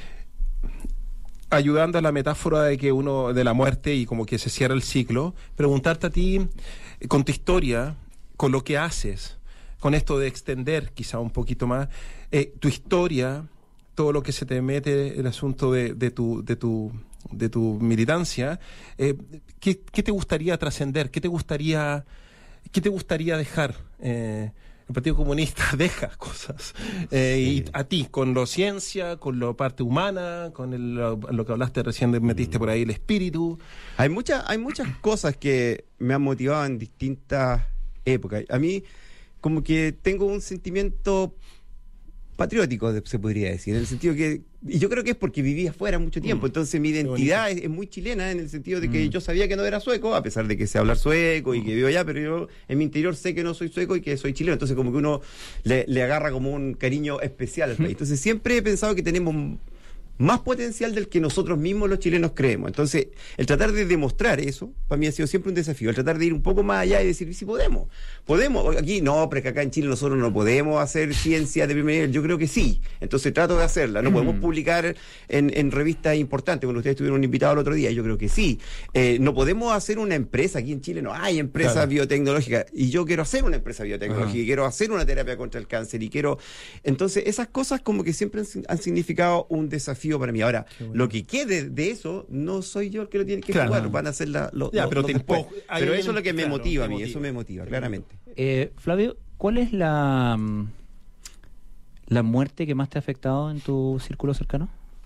ayudando a la metáfora de que uno, de la muerte y como que se cierra el ciclo, preguntarte a ti, con tu historia, con lo que haces, con esto de extender quizá un poquito más, eh, tu historia, todo lo que se te mete el asunto de, de tu de tu de tu militancia, eh, ¿qué, ¿qué te gustaría trascender? ¿Qué te gustaría qué te gustaría dejar? Eh, el Partido Comunista deja cosas eh, sí. Y a ti, con la ciencia, con la parte humana, con el, lo, lo que hablaste recién, metiste mm. por ahí el espíritu. Hay muchas hay muchas cosas que me han motivado en distintas épocas. A mí como que tengo un sentimiento patriótico, se podría decir, en el sentido que, y yo creo que es porque viví afuera mucho tiempo, mm. entonces mi identidad es, es muy chilena en el sentido de que mm. yo sabía que no era sueco, a pesar de que sé hablar sueco y que vivo allá, pero yo en mi interior sé que no soy sueco y que soy chileno, entonces como que uno le, le agarra como un cariño especial al país. Entonces siempre he pensado que tenemos más potencial del que nosotros mismos los chilenos creemos. Entonces, el tratar de demostrar eso, para mí ha sido siempre un desafío, el tratar de ir un poco más allá y decir, si podemos, podemos, aquí no, pero que acá en Chile nosotros no podemos hacer ciencia de primer nivel, yo creo que sí, entonces trato de hacerla, no mm. podemos publicar en, en revistas importantes, cuando ustedes estuvieron invitados el otro día, yo creo que sí, eh, no podemos hacer una empresa, aquí en Chile no hay empresa claro. biotecnológica, y yo quiero hacer una empresa biotecnológica, uh-huh. y quiero hacer una terapia contra el cáncer, y quiero, entonces esas cosas como que siempre han, han significado un desafío para mí. Ahora, bueno. lo que quede de eso, no soy yo el que lo tiene que claro. jugar, van a ser la, lo, ya, lo, pero, lo te después. Impo- pero eso es lo que me claro, motiva a mí, motiva. eso me motiva, claramente. Eh, Flavio, ¿cuál es la, la muerte que más te ha afectado en tu círculo cercano?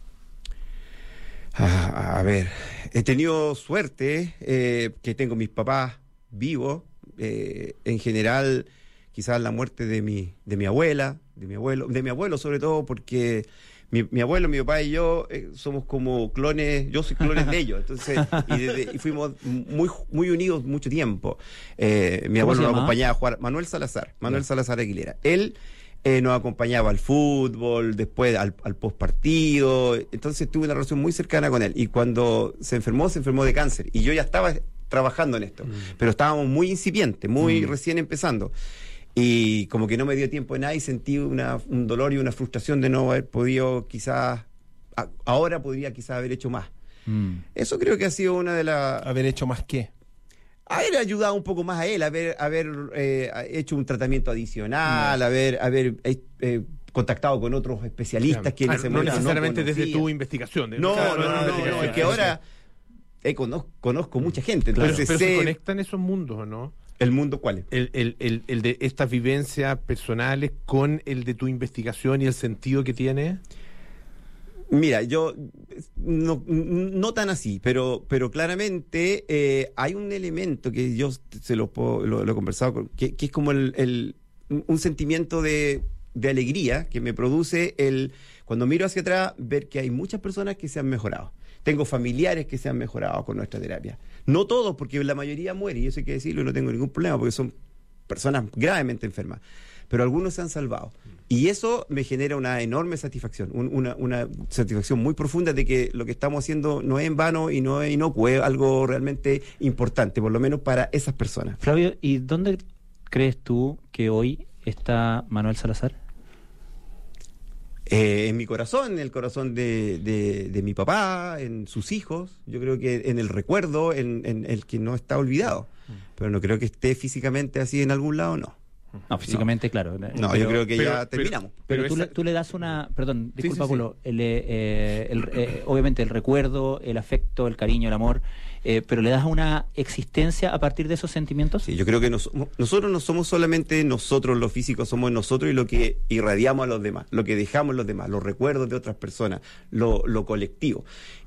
Ah, a ver, he tenido suerte, eh, que tengo mis papás vivos, eh, en general, quizás la muerte de mi, de mi abuela, de mi abuelo, de mi abuelo sobre todo, porque Mi, mi abuelo, mi papá y yo eh, somos como clones, yo soy clones de ellos, entonces, y, desde, y fuimos muy muy unidos mucho tiempo. Eh, mi abuelo nos acompañaba a jugar, Manuel Salazar, Manuel yeah. Salazar Aguilera. Él eh, nos acompañaba al fútbol, después al, al postpartido, entonces tuve una relación muy cercana con él. Y cuando se enfermó, se enfermó de cáncer, y yo ya estaba trabajando en esto, mm. pero estábamos muy incipientes, muy mm. recién empezando. Y como que no me dio tiempo de nada y sentí una, un dolor y una frustración de no haber podido quizás, a, ahora podría quizás haber hecho más. Mm. Eso creo que ha sido una de las... ¿Haber hecho más qué? Haber ayudado un poco más a él, haber, haber eh, hecho un tratamiento adicional, mm. haber, haber eh, contactado con otros especialistas que en ese no momento necesariamente no desde tu investigación. No, no, no, no, no, no, es que ahora eh, conozco, conozco mucha gente. Entonces pero pero sé, se conectan esos mundos, ¿o no? ¿El mundo cuál es? El, el, el, el de estas vivencias personales con el de tu investigación y el sentido que tiene. Mira, yo no, no tan así, pero pero claramente eh, hay un elemento que yo se lo, puedo, lo, lo he conversado con, que, que es como el, el un sentimiento de, de alegría que me produce el cuando miro hacia atrás ver que hay muchas personas que se han mejorado. Tengo familiares que se han mejorado con nuestra terapia. No todos, porque la mayoría muere, y eso hay que decirlo, y no tengo ningún problema, porque son personas gravemente enfermas. Pero algunos se han salvado. Y eso me genera una enorme satisfacción, un, una, una satisfacción muy profunda de que lo que estamos haciendo no es en vano y no es inocuo, es algo realmente importante, por lo menos para esas personas. Flavio, ¿y dónde crees tú que hoy está Manuel Salazar? Eh, en mi corazón, en el corazón de, de, de mi papá, en sus hijos, yo creo que en el recuerdo, en, en el que no está olvidado, pero no creo que esté físicamente así en algún lado, no. No, físicamente, no. claro. No, pero, yo creo que pero, ya terminamos. Pero, pero, pero tú, esa... le, tú le das una... Perdón, disculpa, sí, sí, Pablo. Sí. El, eh, el, eh, obviamente el recuerdo, el afecto, el cariño, el amor, eh, pero le das una existencia a partir de esos sentimientos. Sí, yo creo que nos, nosotros no somos solamente nosotros los físicos, somos nosotros y lo que irradiamos a los demás, lo que dejamos a los demás, los recuerdos de otras personas, lo, lo colectivo. Y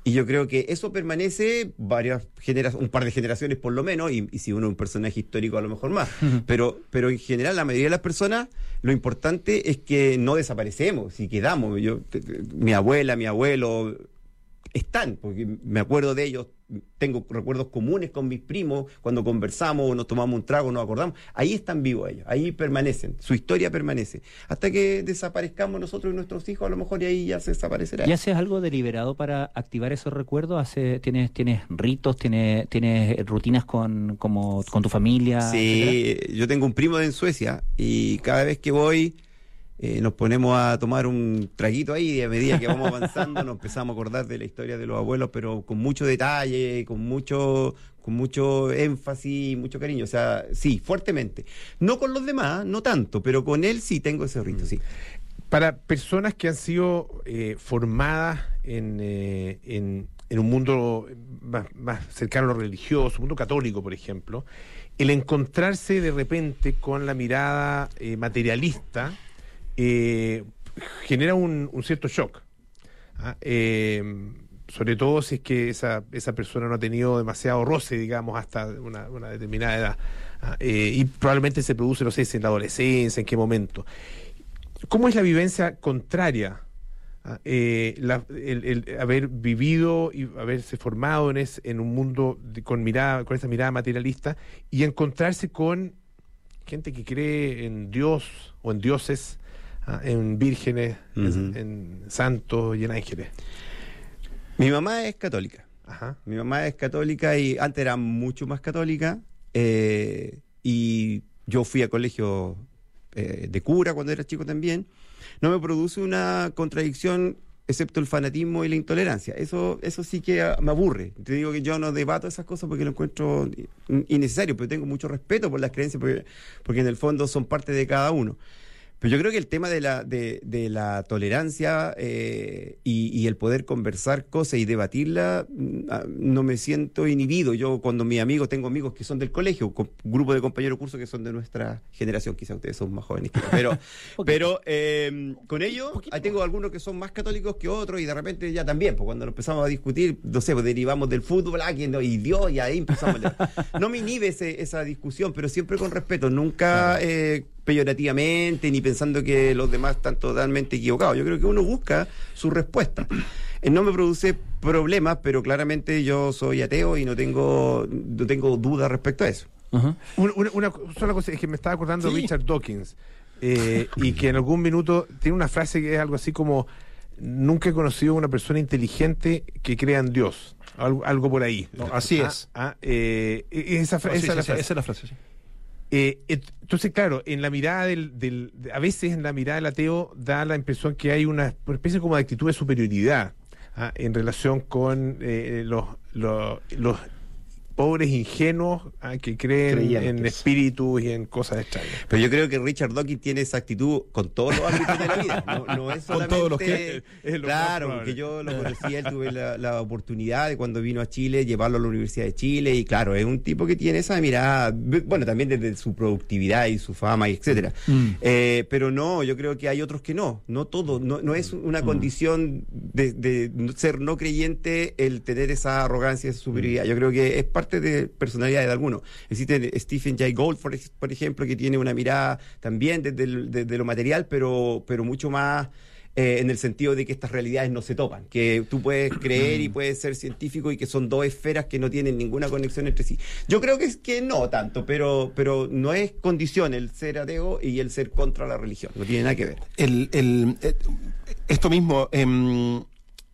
Y yo creo que eso permanece varias genera- un par de generaciones por lo menos, y, y si uno es un personaje histórico a lo mejor más. pero, pero en general la mayoría de las personas, lo importante es que no desaparecemos y quedamos. Yo, te, te, mi abuela, mi abuelo están, porque me acuerdo de ellos, tengo recuerdos comunes con mis primos, cuando conversamos, nos tomamos un trago, nos acordamos, ahí están vivos ellos, ahí permanecen, su historia permanece, hasta que desaparezcamos nosotros y nuestros hijos, a lo mejor y ahí ya se desaparecerá. ¿Y haces algo deliberado para activar esos recuerdos? ¿Hace, tienes, ¿Tienes ritos, tienes, tienes rutinas con, como, con tu familia? Sí, etcétera? Yo tengo un primo en Suecia y cada vez que voy Eh, nos ponemos a tomar un traguito ahí y a medida que vamos avanzando nos empezamos a acordar de la historia de los abuelos, pero con mucho detalle, con mucho con mucho énfasis, mucho cariño. O sea, sí, fuertemente. No con los demás, no tanto, pero con él sí tengo ese rito, sí. Para personas que han sido eh, formadas en, eh, en, en un mundo más, más cercano a lo religioso, un mundo católico, por ejemplo, el encontrarse de repente con la mirada eh, materialista Eh, genera un, un cierto shock, ¿ah? eh, sobre todo si es que esa, esa persona no ha tenido demasiado roce, digamos, hasta una, una determinada edad, ¿ah? eh, y probablemente se produce, no sé, en la adolescencia, en qué momento. ¿Cómo es la vivencia contraria? ¿Ah? Eh, la, el, el haber vivido y haberse formado en, es, en un mundo de, con mirada, con esa mirada materialista, y encontrarse con gente que cree en Dios o en dioses, en vírgenes, uh-huh. en, en santos y en ángeles. Mi mamá es católica. Ajá. Mi mamá es católica y antes era mucho más católica. Eh, y yo fui a colegio eh, de cura cuando era chico también. No me produce una contradicción, excepto el fanatismo y la intolerancia. Eso, eso sí que me aburre. Te digo que yo no debato esas cosas porque lo encuentro innecesario, pero tengo mucho respeto por las creencias porque, porque en el fondo son parte de cada uno. Pero yo creo que el tema de la, de, de la tolerancia eh, y, y el poder conversar cosas y debatirla, no me siento inhibido. Yo cuando mis amigos, tengo amigos que son del colegio, un grupo de compañeros de curso que son de nuestra generación, quizás ustedes son más jóvenes que yo, pero, pero eh, con ellos tengo algunos que son más católicos que otros y de repente ya también, pues cuando empezamos a discutir, no sé, pues derivamos del fútbol, ah, no, y Dios, y ahí empezamos a... No me inhibe ese, esa discusión, pero siempre con respeto, nunca... Eh, peyorativamente, ni pensando que los demás están totalmente equivocados. Yo creo que uno busca su respuesta. Eh, no me produce problemas, pero claramente yo soy ateo y no tengo no tengo dudas respecto a eso. Uh-huh. Una, una, una sola cosa es que me estaba acordando sí. de Richard Dawkins, eh, y que en algún minuto tiene una frase que es algo así como: nunca he conocido a una persona inteligente que crea en Dios. Algo, algo por ahí. No, así ah, es. Ah, eh, esa, fra- oh, sí, esa, sí, la sí, esa es la frase, sí. Eh, entonces, claro, en la mirada del, del, a veces en la mirada del ateo da la impresión que hay una especie como de actitud de superioridad, ¿ah? en relación con eh, los, los, los pobres ingenuos, ¿ah? que creen Creyentes. en espíritus y en cosas extrañas. Pero yo creo que Richard Dawkins tiene esa actitud con todos los ámbitos de la vida. No, no es solamente... Con todos los que... Es claro, porque yo lo conocí, él tuve la, la oportunidad de cuando vino a Chile, llevarlo a la Universidad de Chile, y claro, es un tipo que tiene esa mirada, bueno, también desde su productividad y su fama, y etcétera. Mm. Eh, pero no, yo creo que hay otros que no, no todo, no, no es una mm. condición de, de ser no creyente el tener esa arrogancia, esa superioridad. Yo creo que es parte de personalidad de algunos. Existe Stephen Jay Gould, por, por ejemplo, que tiene una mirada también desde, el, desde lo material, pero, pero mucho más eh, en el sentido de que estas realidades no se topan, que tú puedes creer y puedes ser científico y que son dos esferas que no tienen ninguna conexión entre sí. Yo creo que es que no tanto, pero, pero no es condición el ser ateo y el ser contra la religión, no tiene nada que ver. El, el, el, esto mismo... Eh,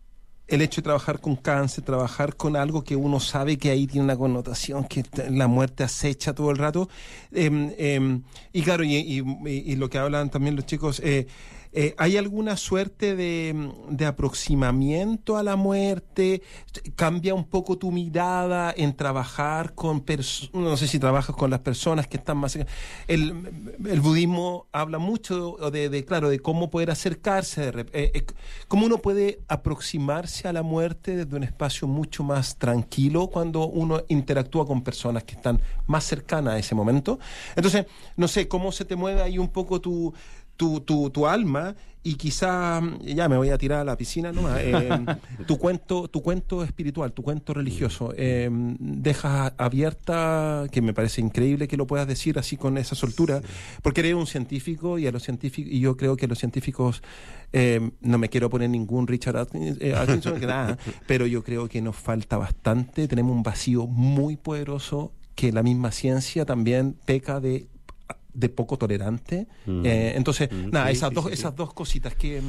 el hecho de trabajar con cáncer, trabajar con algo que uno sabe que ahí tiene una connotación, que la muerte acecha todo el rato. Eh, eh, y claro, y, y, y lo que hablan también los chicos, eh, eh, ¿hay alguna suerte de, de aproximamiento a la muerte? ¿Cambia un poco tu mirada en trabajar con personas? No sé si trabajas con las personas que están más... El, el budismo habla mucho de, de, claro, de cómo poder acercarse, de, eh, eh, cómo uno puede aproximarse a la muerte desde un espacio mucho más tranquilo cuando uno interactúa con personas que están más cercanas a ese momento. Entonces, no sé, ¿cómo se te mueve ahí un poco tu... tu, tu, tu alma y quizá, ya me voy a tirar a la piscina nomás, eh, tu cuento tu cuento espiritual, tu cuento religioso, eh, dejas abierta, que me parece increíble que lo puedas decir así con esa soltura, sí. Porque eres un científico y a los científicos, y yo creo que los científicos, eh, no me quiero poner ningún Richard Atkinson, que nada, pero yo creo que nos falta bastante, tenemos un vacío muy poderoso que la misma ciencia también peca de de poco tolerante. Mm. Eh, entonces, mm, nada, sí, esas, sí, dos, sí, esas sí. dos cositas que...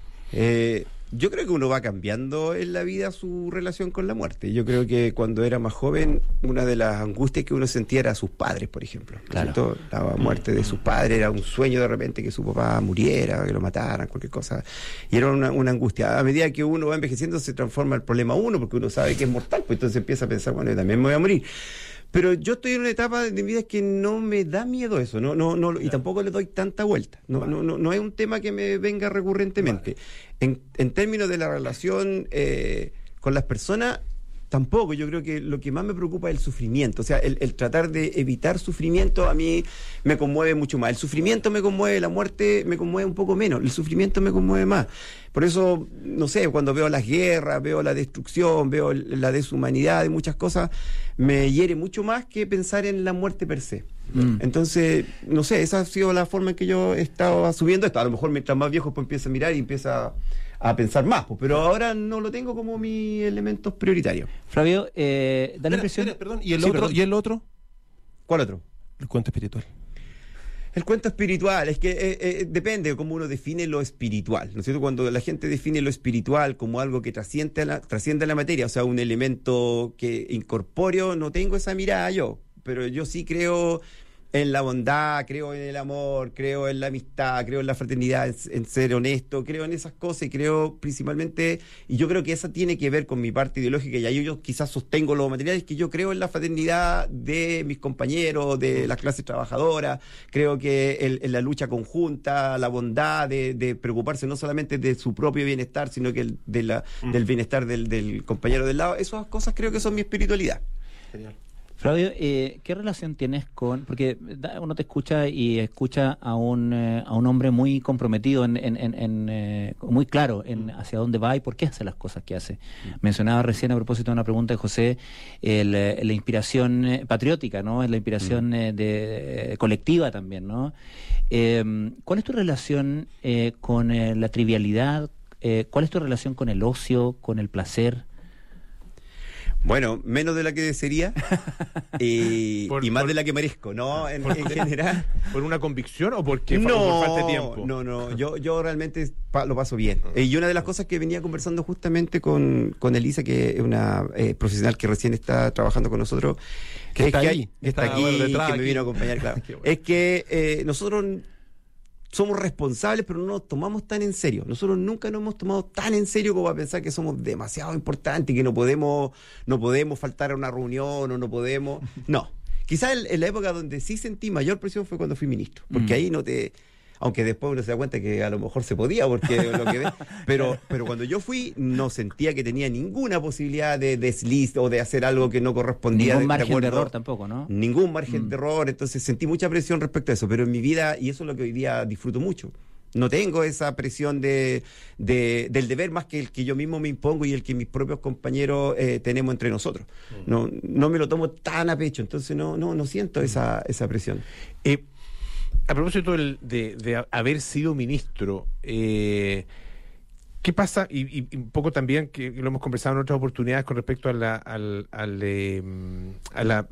Eh, yo creo que uno va cambiando en la vida su relación con la muerte. Yo creo que cuando era más joven, una de las angustias que uno sentía era a sus padres, por ejemplo. Claro. La muerte de sus padres era un sueño de repente que su papá muriera, que lo mataran, cualquier cosa. Y era una, una angustia. A medida que uno va envejeciendo se transforma el problema uno, porque uno sabe que es mortal, pues entonces empieza a pensar, bueno, yo también me voy a morir. Pero yo estoy en una etapa de mi vida que no me da miedo eso, no, no, no, y tampoco le doy tanta vuelta. No, vale. no, no, no es un tema que me venga recurrentemente. Vale. En, en términos de la relación eh, con las personas, tampoco. Yo creo que lo que más me preocupa es el sufrimiento. O sea, el, el tratar de evitar sufrimiento a mí me conmueve mucho más. El sufrimiento me conmueve, la muerte me conmueve un poco menos. El sufrimiento me conmueve más. Por eso, no sé, cuando veo las guerras, veo la destrucción, veo la deshumanidad de muchas cosas, me hiere mucho más que pensar en la muerte per se. Mm. Entonces, no sé, esa ha sido la forma en que yo he estado asumiendo esto. A lo mejor mientras más viejo pues empieza a mirar y empieza a pensar más, pues, pero ahora no lo tengo como mis elementos prioritarios. Flavio, eh, da la impresión... Espera, perdón, ¿y el, sí, otro, perdón. ¿y el otro? ¿Cuál otro? El cuento espiritual. El cuento espiritual, es que eh, eh, depende de cómo uno define lo espiritual, ¿no es cierto? Cuando la gente define lo espiritual como algo que trasciende a la, trasciende a la materia, o sea, un elemento que incorpóreo, no tengo esa mirada yo, pero yo sí creo en la bondad, creo en el amor, creo en la amistad, creo en la fraternidad, en, en ser honesto, creo en esas cosas y creo principalmente, y yo creo que esa tiene que ver con mi parte ideológica y ahí yo quizás sostengo lo material, es que yo creo en la fraternidad de mis compañeros, de las clases trabajadoras, creo que el, en la lucha conjunta, la bondad de, de preocuparse no solamente de su propio bienestar, sino que el, de la, mm. del bienestar del, del compañero del lado, esas cosas creo que son mi espiritualidad. Genial. Flavio, eh, ¿qué relación tienes con...? Porque uno te escucha y escucha a un eh, a un hombre muy comprometido, en, en, en, en eh, muy claro en hacia dónde va y por qué hace las cosas que hace. Mencionaba recién, a propósito de una pregunta de José, el, la inspiración eh, patriótica, ¿no? La inspiración eh, de, eh, colectiva también, ¿no? Eh, ¿Cuál es tu relación eh, con eh, la trivialidad? Eh, ¿Cuál es tu relación con el ocio, con el placer? Bueno, menos de la que desearía y, por, y más por, de la que merezco, ¿no? En, por, en general. ¿Por una convicción o porque no, por falta de tiempo? No, no, yo, yo realmente pa, lo paso bien. Uh-huh. Eh, y una de las cosas que venía conversando justamente con, con Elisa, que es una eh, profesional que recién está trabajando con nosotros, que es está que ahí, hay, está, está aquí, detrás, que aquí. me vino a acompañar, claro. Bueno. Es que eh, nosotros somos responsables, pero no nos tomamos tan en serio. Nosotros nunca nos hemos tomado tan en serio como a pensar que somos demasiado importantes y que no podemos, no podemos faltar a una reunión o no podemos. No. Quizás en, en la época donde sí sentí mayor presión fue cuando fui ministro, porque mm. ahí no te... Aunque después uno se da cuenta que a lo mejor se podía, porque lo que ve, pero, pero cuando yo fui no sentía que tenía ninguna posibilidad de desliz o de hacer algo que no correspondía. Ningún de, margen de, de error tampoco, ¿no? Ningún margen mm. de error, entonces sentí mucha presión respecto a eso, pero en mi vida, y eso es lo que hoy día disfruto mucho, no tengo esa presión de, de del deber más que el que yo mismo me impongo y el que mis propios compañeros eh, tenemos entre nosotros. Mm. No, no me lo tomo tan a pecho, entonces no, no, no siento esa, esa presión. Eh, A propósito de, de, de haber sido ministro, eh, ¿qué pasa? Y, y un poco también, que lo hemos conversado en otras oportunidades con respecto a la, al, al, eh, a la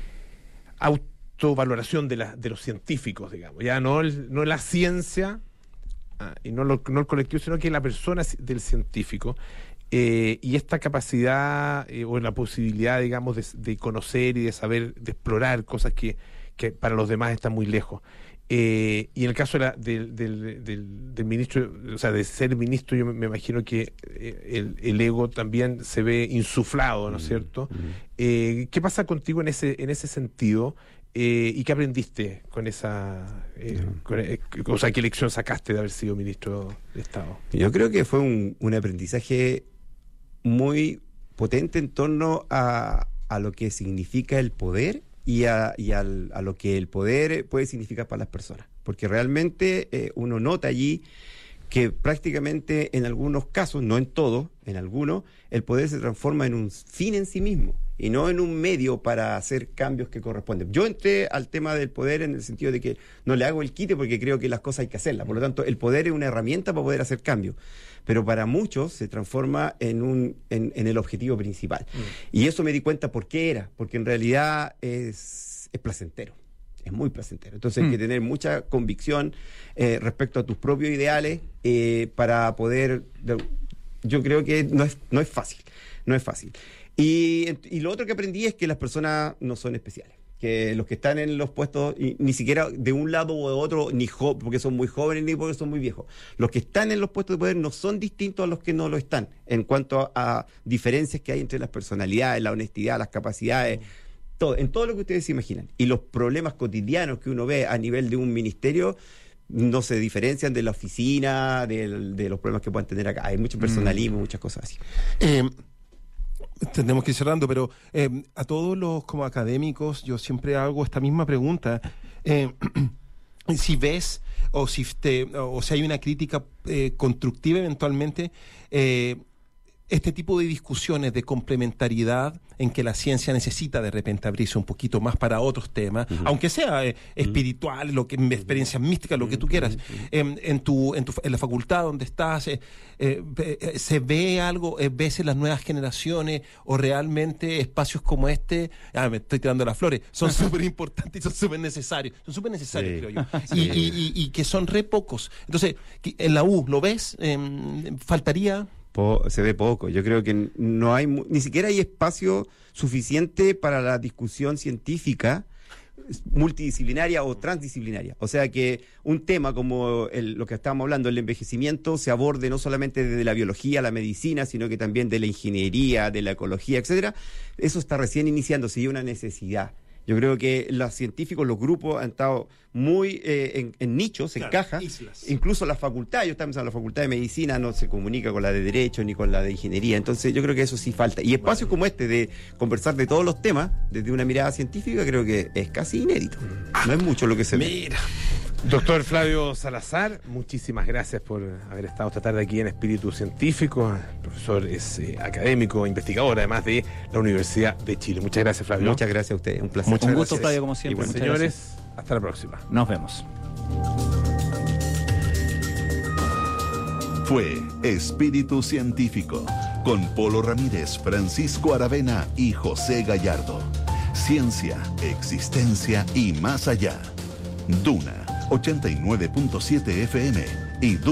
autovaloración de, la, de los científicos, digamos. Ya no, el, no la ciencia ah, y no, lo, no el colectivo, sino que la persona del científico. Eh, y esta capacidad eh, o la posibilidad, digamos, de, de conocer y de saber, de explorar cosas que, que para los demás están muy lejos. Eh, y en el caso de la, del, del, del, del ministro, o sea, de ser ministro, yo me, me imagino que eh, el, el ego también se ve insuflado, ¿no es cierto? Uh-huh. Eh, ¿qué pasa contigo en ese en ese sentido? Eh, ¿Y qué aprendiste con esa... Eh, uh-huh. con, eh, o sea, qué lección sacaste de haber sido ministro de Estado? Yo creo que fue un, un aprendizaje muy potente en torno a, a lo que significa el poder y, a, y al, a lo que el poder puede significar para las personas. porque realmente eh, uno nota allí que prácticamente en algunos casos, no en todos, en algunos, el poder se transforma en un fin en sí mismo y no en un medio para hacer cambios que corresponden. Yo entré al tema del poder en el sentido de que no le hago el quite porque creo que las cosas hay que hacerlas. Por lo tanto, el poder es una herramienta para poder hacer cambios. Pero para muchos se transforma en, un, en, en el objetivo principal. Mm. Y eso me di cuenta por qué era, porque en realidad es, es placentero. Es muy placentero. Entonces mm. hay que tener mucha convicción eh, respecto a tus propios ideales eh, para poder... Yo creo que no es, no es fácil, no es fácil. Y, y lo otro que aprendí es que las personas no son especiales. Que los que están en los puestos, y, ni siquiera de un lado o de otro, ni jo- porque son muy jóvenes ni porque son muy viejos. Los que están en los puestos de poder no son distintos a los que no lo están, en cuanto a, a diferencias que hay entre las personalidades, la honestidad, las capacidades... Todo, en todo lo que ustedes se imaginan. Y los problemas cotidianos que uno ve a nivel de un ministerio no se diferencian de la oficina, de, de los problemas que puedan tener acá. Hay mucho personalismo, mm. muchas cosas así. Eh, tenemos que ir cerrando, pero eh, a todos los como académicos yo siempre hago esta misma pregunta. Eh, si ves o si, te, o si hay una crítica eh, constructiva eventualmente, eh, este tipo de discusiones de complementariedad en que la ciencia necesita de repente abrirse un poquito más para otros temas, uh-huh. aunque sea eh, espiritual, lo que experiencias místicas, lo que tú quieras, uh-huh. en, en, tu, en, tu, en la facultad donde estás, eh, eh, se ve algo, eh, ves en las nuevas generaciones o realmente espacios como este, ah, me estoy tirando las flores, son súper importantes y son súper necesarios, son súper necesarios, sí. creo yo, sí. y, y, y, y que son re pocos. Entonces, en la U, ¿lo ves? Eh, ¿Faltaría...? Po- se ve poco. Yo creo que no hay, ni siquiera hay espacio suficiente para la discusión científica multidisciplinaria o transdisciplinaria. O sea, que un tema como el, lo que estábamos hablando, el envejecimiento, se aborde no solamente desde la biología, la medicina, sino que también de la ingeniería, de la ecología, etcétera. Eso está recién iniciándose y hay una necesidad. Yo creo que los científicos, los grupos han estado muy eh, en, en nichos, claro, en cajas, islas. Incluso la facultad, yo estaba pensando, la facultad de medicina no se comunica con la de derecho ni con la de ingeniería, entonces yo creo que eso sí falta. Y espacios vale. como este de conversar de todos los temas desde una mirada científica creo que es casi inédito. No es mucho lo que se ve. Mira. Doctor Flavio Salazar, muchísimas gracias por haber estado esta tarde aquí en Espíritu Científico. El profesor es eh, académico, investigador, además de la Universidad de Chile. Muchas gracias, Flavio. Muchas gracias a usted, un placer. Muchas un gusto, gracias. Flavio, como siempre. Y bueno, señores, gracias. Hasta la próxima. Nos vemos. Fue Espíritu Científico con Polo Ramírez, Francisco Aravena y José Gallardo. Ciencia, existencia y más allá. Duna ochenta y nueve punto siete F M y